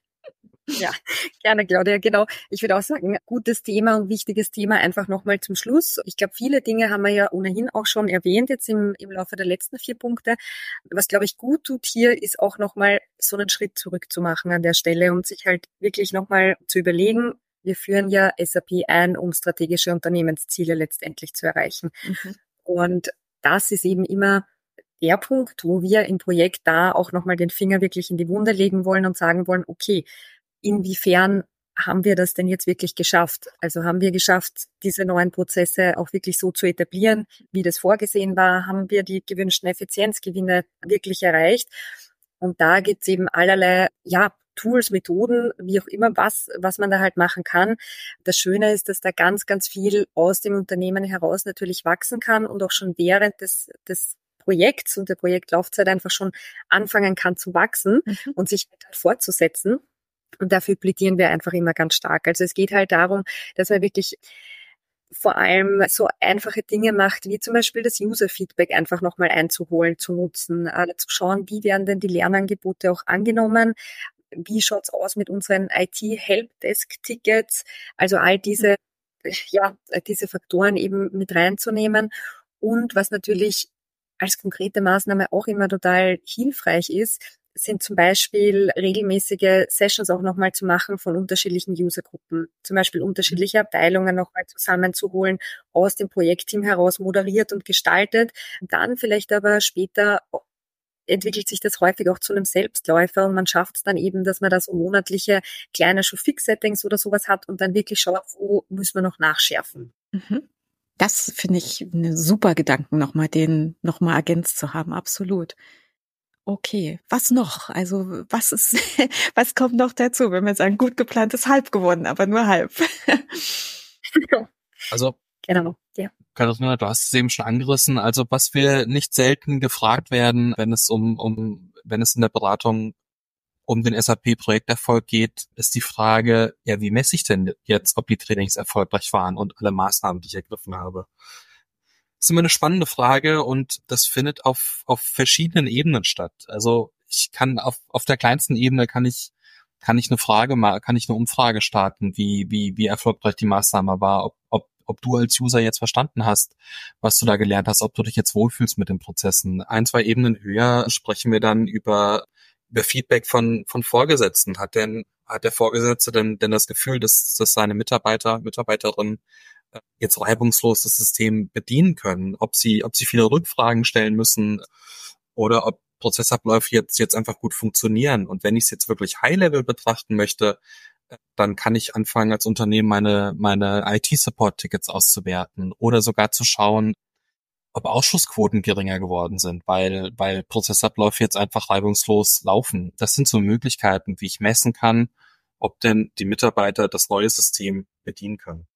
Ja, gerne, Claudia, genau. Ich würde auch sagen, gutes Thema und wichtiges Thema einfach nochmal zum Schluss. Ich glaube, viele Dinge haben wir ja ohnehin auch schon erwähnt, jetzt im, im Laufe der letzten vier Punkte. Was, glaube ich, gut tut hier, ist auch nochmal so einen Schritt zurück zu machen an der Stelle und sich halt wirklich nochmal zu überlegen, wir führen ja S A P ein, um strategische Unternehmensziele letztendlich zu erreichen. Mhm. Und das ist eben immer der Punkt, wo wir im Projekt da auch nochmal den Finger wirklich in die Wunde legen wollen und sagen wollen, okay, inwiefern haben wir das denn jetzt wirklich geschafft? Also haben wir geschafft, diese neuen Prozesse auch wirklich so zu etablieren, wie das vorgesehen war? Haben wir die gewünschten Effizienzgewinne wirklich erreicht? Und da gibt's eben allerlei, ja, Tools, Methoden, wie auch immer, was, was man da halt machen kann. Das Schöne ist, dass da ganz, ganz viel aus dem Unternehmen heraus natürlich wachsen kann und auch schon während des, des Projekts und der Projektlaufzeit einfach schon anfangen kann zu wachsen mhm. und sich halt fortzusetzen. Und dafür plädieren wir einfach immer ganz stark. Also es geht halt darum, dass man wirklich vor allem so einfache Dinge macht, wie zum Beispiel das User-Feedback einfach nochmal einzuholen, zu nutzen, äh, zu schauen, wie werden denn die Lernangebote auch angenommen, wie schaut's aus mit unseren I T-Helpdesk-Tickets, also all diese, ja, diese Faktoren eben mit reinzunehmen. Und was natürlich als konkrete Maßnahme auch immer total hilfreich ist, sind zum Beispiel regelmäßige Sessions auch nochmal zu machen von unterschiedlichen Usergruppen, zum Beispiel unterschiedliche Abteilungen nochmal zusammenzuholen, aus dem Projektteam heraus moderiert und gestaltet, dann vielleicht aber später entwickelt sich das häufig auch zu einem Selbstläufer und man schafft es dann eben, dass man da so monatliche kleine Show-Fix-Settings oder sowas hat und dann wirklich schaut, wo müssen wir noch nachschärfen. Mhm. Das finde ich eine super Gedanken, nochmal den nochmal ergänzt zu haben, absolut. Okay, was noch? Also was ist, was kommt noch dazu, wenn wir sagen, gut geplant ist halb gewonnen, aber nur halb? Also, genau, ja. Katharina, du hast es eben schon angerissen. Also, was wir nicht selten gefragt werden, wenn es um, um, wenn es in der Beratung um den S A P-Projekterfolg geht, ist die Frage, ja, wie messe ich denn jetzt, ob die Trainings erfolgreich waren und alle Maßnahmen, die ich ergriffen habe? Das ist immer eine spannende Frage und das findet auf, auf verschiedenen Ebenen statt. Also ich kann auf, auf der kleinsten Ebene kann ich, kann ich eine Frage mal, kann ich eine Umfrage starten, wie, wie, wie erfolgreich die Maßnahme war, ob, ob, ob du als User jetzt verstanden hast, was du da gelernt hast, ob du dich jetzt wohlfühlst mit den Prozessen. Ein, zwei Ebenen höher sprechen wir dann über, über Feedback von, von Vorgesetzten. Hat denn, hat der Vorgesetzte denn, denn das Gefühl, dass, dass seine Mitarbeiter, Mitarbeiterinnen jetzt reibungslos das System bedienen können, ob sie, ob sie viele Rückfragen stellen müssen oder ob Prozessabläufe jetzt, jetzt einfach gut funktionieren. Und wenn ich es jetzt wirklich High-Level betrachten möchte, dann kann ich anfangen, als Unternehmen meine, meine I T-Support-Tickets auszuwerten oder sogar zu schauen, ob Ausschussquoten geringer geworden sind, weil, weil Prozessabläufe jetzt einfach reibungslos laufen. Das sind so Möglichkeiten, wie ich messen kann, ob denn die Mitarbeiter das neue System bedienen können.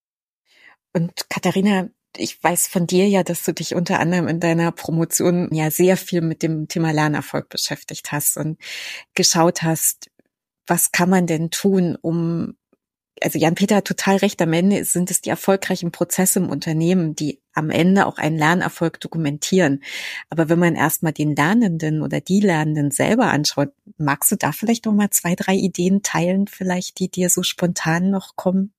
Und Katharina, ich weiß von dir ja, dass du dich unter anderem in deiner Promotion ja sehr viel mit dem Thema Lernerfolg beschäftigt hast und geschaut hast, was kann man denn tun, um, also Jan-Peter hat total recht, am Ende sind es die erfolgreichen Prozesse im Unternehmen, die am Ende auch einen Lernerfolg dokumentieren. Aber wenn man erstmal den Lernenden oder die Lernenden selber anschaut, magst du da vielleicht noch mal zwei, drei Ideen teilen, vielleicht, die dir so spontan noch kommen?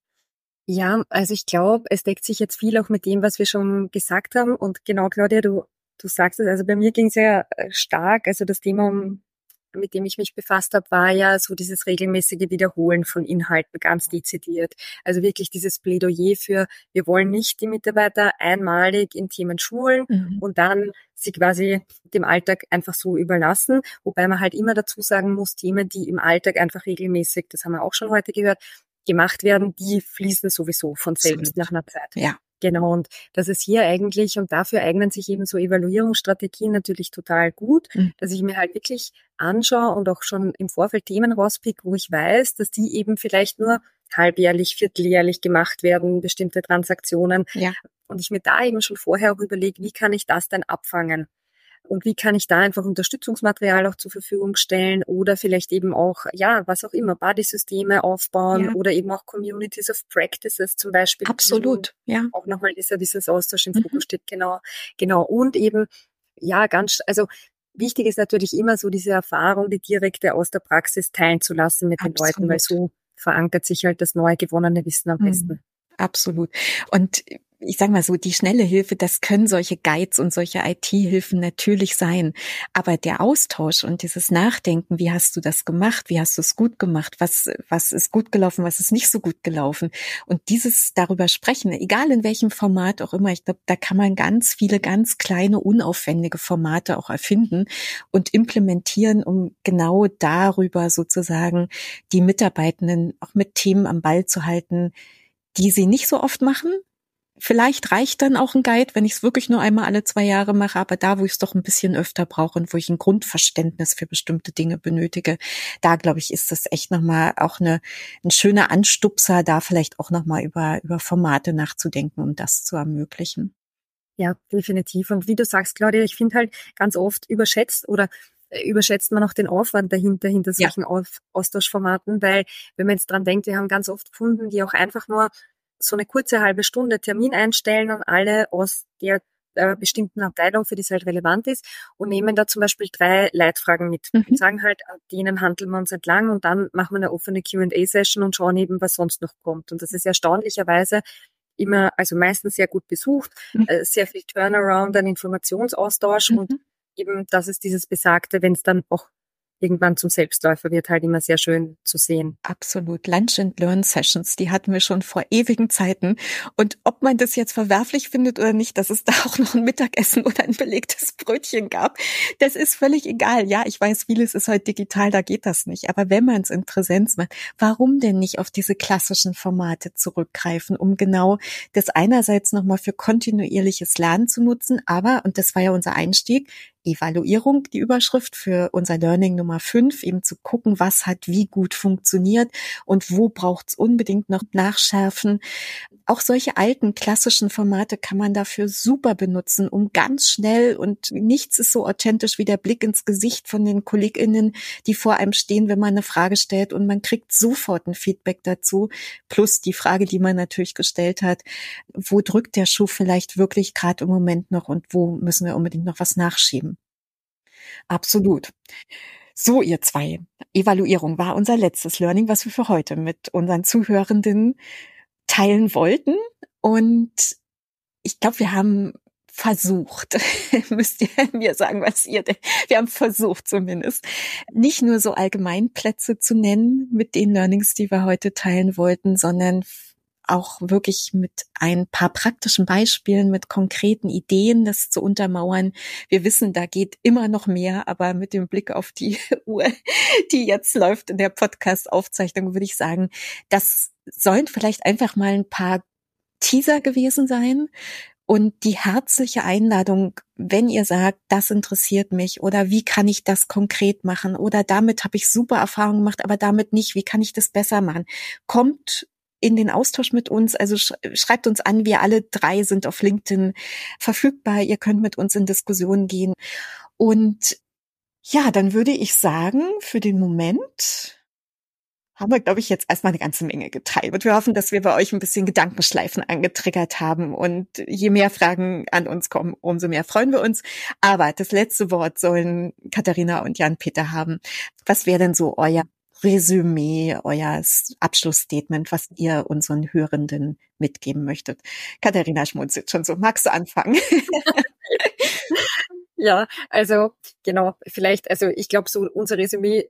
Ja, also ich glaube, es deckt sich jetzt viel auch mit dem, was wir schon gesagt haben. Und genau, Claudia, du, du sagst es, also bei mir ging es ja stark, also das Thema, mit dem ich mich befasst habe, war ja so dieses regelmäßige Wiederholen von Inhalten, ganz dezidiert. Also wirklich dieses Plädoyer für, wir wollen nicht die Mitarbeiter einmalig in Themen schulen mhm. und dann sie quasi dem Alltag einfach so überlassen. Wobei man halt immer dazu sagen muss, Themen, die im Alltag einfach regelmäßig, das haben wir auch schon heute gehört, gemacht werden, die fließen sowieso von selbst Absolut. Nach einer Zeit. Ja. Genau, und das ist hier eigentlich, und dafür eignen sich eben so Evaluierungsstrategien natürlich total gut, mhm. dass ich mir halt wirklich anschaue und auch schon im Vorfeld Themen rauspick, wo ich weiß, dass die eben vielleicht nur halbjährlich, vierteljährlich gemacht werden, bestimmte Transaktionen. Ja. Und ich mir da eben schon vorher auch überlege, wie kann ich das denn abfangen? Und wie kann ich da einfach Unterstützungsmaterial auch zur Verfügung stellen oder vielleicht eben auch, ja, was auch immer, Buddy-Systeme aufbauen ja. oder eben auch Communities of Practices zum Beispiel. Absolut, ja. Auch nochmal dieser, dieses Austausch im mhm. Fokus steht, genau, genau. Und eben, ja, ganz, also wichtig ist natürlich immer so diese Erfahrung, die direkte aus der Praxis teilen zu lassen mit Absolut. Den Leuten, weil so verankert sich halt das neu gewonnene Wissen am mhm. besten. Absolut. Und ich sage mal so, die schnelle Hilfe, das können solche Guides und solche I T-Hilfen natürlich sein. Aber der Austausch und dieses Nachdenken, wie hast du das gemacht? Wie hast du es gut gemacht? Was, was ist gut gelaufen? Was ist nicht so gut gelaufen? Und dieses darüber sprechen, egal in welchem Format auch immer, ich glaube, da kann man ganz viele ganz kleine, unaufwendige Formate auch erfinden und implementieren, um genau darüber sozusagen die Mitarbeitenden auch mit Themen am Ball zu halten, die sie nicht so oft machen. Vielleicht reicht dann auch ein Guide, wenn ich es wirklich nur einmal alle zwei Jahre mache, aber da, wo ich es doch ein bisschen öfter brauche und wo ich ein Grundverständnis für bestimmte Dinge benötige, da, glaube ich, ist das echt nochmal auch eine, ein schöner Anstupser, da vielleicht auch nochmal über, über Formate nachzudenken, um das zu ermöglichen. Ja, definitiv. Und wie du sagst, Claudia, ich finde halt ganz oft überschätzt oder überschätzt man auch den Aufwand dahinter, hinter solchen ja. Austauschformaten, weil wenn man jetzt dran denkt, wir haben ganz oft Kunden, die auch einfach nur so eine kurze halbe Stunde Termin einstellen und alle aus der äh, bestimmten Abteilung, für die es halt relevant ist, und nehmen da zum Beispiel drei Leitfragen mit mhm. und sagen halt, an denen handeln wir uns entlang und dann machen wir eine offene Q and A-Session und schauen eben, was sonst noch kommt. Und das ist erstaunlicherweise immer, also meistens sehr gut besucht, mhm. äh, sehr viel Turnaround an Informationsaustausch mhm. und eben, das ist dieses Besagte, wenn es dann auch irgendwann zum Selbstläufer wird, halt immer sehr schön zu sehen. Absolut. Lunch and Learn Sessions, die hatten wir schon vor ewigen Zeiten. Und ob man das jetzt verwerflich findet oder nicht, dass es da auch noch ein Mittagessen oder ein belegtes Brötchen gab, das ist völlig egal. Ja, ich weiß, vieles ist heute digital, da geht das nicht. Aber wenn man es in Präsenz macht, warum denn nicht auf diese klassischen Formate zurückgreifen, um genau das einerseits nochmal für kontinuierliches Lernen zu nutzen, aber, und das war ja unser Einstieg, Evaluierung, die Überschrift für unser Learning Nummer fünf, eben zu gucken, was hat wie gut funktioniert und wo braucht es unbedingt noch nachschärfen. Auch solche alten klassischen Formate kann man dafür super benutzen, um ganz schnell, und nichts ist so authentisch wie der Blick ins Gesicht von den KollegInnen, die vor einem stehen, wenn man eine Frage stellt, und man kriegt sofort ein Feedback dazu, plus die Frage, die man natürlich gestellt hat, wo drückt der Schuh vielleicht wirklich gerade im Moment noch und wo müssen wir unbedingt noch was nachschieben. Absolut. So, ihr zwei. Evaluierung war unser letztes Learning, was wir für heute mit unseren Zuhörenden teilen wollten. Und ich glaube, wir haben versucht, müsst ihr mir sagen, was ihr denkt. Wir haben versucht zumindest, nicht nur so Allgemeinplätze zu nennen mit den Learnings, die wir heute teilen wollten, sondern auch wirklich mit ein paar praktischen Beispielen, mit konkreten Ideen, das zu untermauern. Wir wissen, da geht immer noch mehr, aber mit dem Blick auf die Uhr, die jetzt läuft in der Podcast-Aufzeichnung, würde ich sagen, das sollen vielleicht einfach mal ein paar Teaser gewesen sein. Und die herzliche Einladung, wenn ihr sagt, das interessiert mich oder wie kann ich das konkret machen oder damit habe ich super Erfahrungen gemacht, aber damit nicht, wie kann ich das besser machen, kommt in den Austausch mit uns, also schreibt uns an, wir alle drei sind auf LinkedIn verfügbar, ihr könnt mit uns in Diskussionen gehen. Und ja, dann würde ich sagen, für den Moment haben wir, glaube ich, jetzt erstmal eine ganze Menge geteilt. Und wir hoffen, dass wir bei euch ein bisschen Gedankenschleifen angetriggert haben. Und je mehr Fragen an uns kommen, umso mehr freuen wir uns. Aber das letzte Wort sollen Katharina und Jan-Peter haben. Was wäre denn so euer Resümee, euer Abschlussstatement, was ihr unseren Hörenden mitgeben möchtet? Katharina schmunzelt schon so. Magst du anfangen? Ja, also genau, vielleicht, also ich glaube, so unser Resümee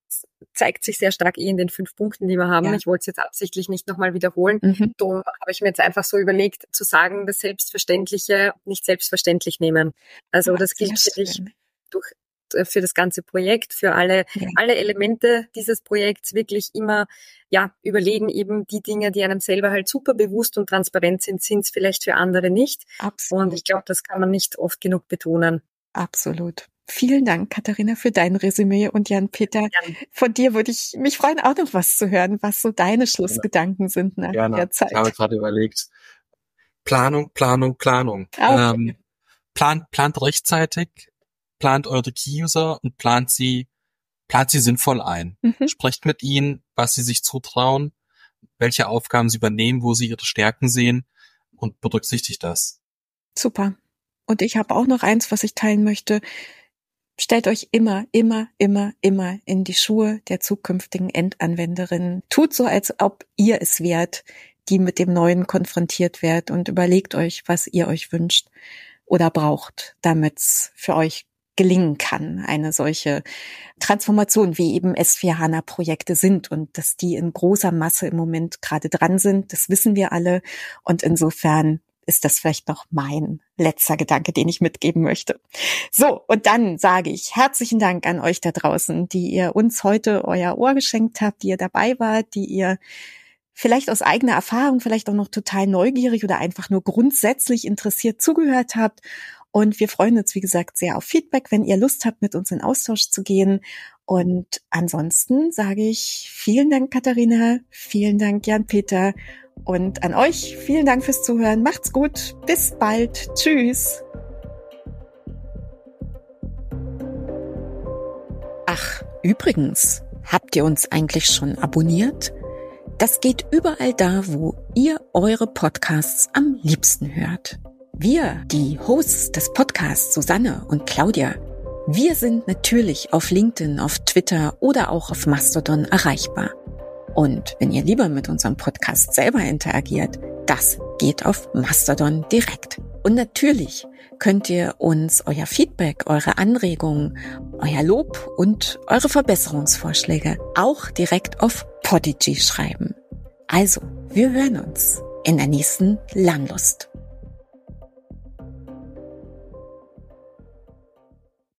zeigt sich sehr stark eh in den fünf Punkten, die wir haben. Ja. Ich wollte es jetzt absichtlich nicht nochmal wiederholen. Mhm. Darum habe ich mir jetzt einfach so überlegt, zu sagen, das Selbstverständliche nicht selbstverständlich nehmen. Also ja, das gilt für dich durch für das ganze Projekt, für alle, ja. alle Elemente dieses Projekts wirklich immer, ja, überlegen eben die Dinge, die einem selber halt super bewusst und transparent sind, sind es vielleicht für andere nicht. Absolut. Und ich glaube, das kann man nicht oft genug betonen. Absolut. Vielen Dank, Katharina, für dein Resümee und Jan-Peter. Von dir würde ich mich freuen, auch noch was zu hören, was so deine Schlussgedanken sind nach Gerne. der Zeit. Ich habe gerade überlegt, Planung, Planung, Planung. Okay. Ähm, plant, plant rechtzeitig, plant eure Key-User und plant sie, plant sie sinnvoll ein. Mhm. Sprecht mit ihnen, was sie sich zutrauen, welche Aufgaben sie übernehmen, wo sie ihre Stärken sehen und berücksichtigt das. Super. Und ich habe auch noch eins, was ich teilen möchte. Stellt euch immer, immer, immer, immer in die Schuhe der zukünftigen Endanwenderin. Tut so, als ob ihr es wärt, die mit dem Neuen konfrontiert wird, und überlegt euch, was ihr euch wünscht oder braucht, damit es für euch gelingen kann, eine solche Transformation, wie eben S vier HANA-Projekte sind, und dass die in großer Masse im Moment gerade dran sind, das wissen wir alle, und insofern ist das vielleicht noch mein letzter Gedanke, den ich mitgeben möchte. So, und dann sage ich herzlichen Dank an euch da draußen, die ihr uns heute euer Ohr geschenkt habt, die ihr dabei wart, die ihr vielleicht aus eigener Erfahrung, vielleicht auch noch total neugierig oder einfach nur grundsätzlich interessiert zugehört habt. Und wir freuen uns, wie gesagt, sehr auf Feedback, wenn ihr Lust habt, mit uns in Austausch zu gehen. Und ansonsten sage ich vielen Dank, Katharina, vielen Dank, Jan-Peter, und an euch vielen Dank fürs Zuhören. Macht's gut, bis bald, tschüss. Ach, übrigens, habt ihr uns eigentlich schon abonniert? Das geht überall da, wo ihr eure Podcasts am liebsten hört. Wir, die Hosts des Podcasts, Susanne und Claudia, wir sind natürlich auf LinkedIn, auf Twitter oder auch auf Mastodon erreichbar. Und wenn ihr lieber mit unserem Podcast selber interagiert, das geht auf Mastodon direkt. Und natürlich könnt ihr uns euer Feedback, eure Anregungen, euer Lob und eure Verbesserungsvorschläge auch direkt auf Podigy schreiben. Also, wir hören uns in der nächsten Lernlust.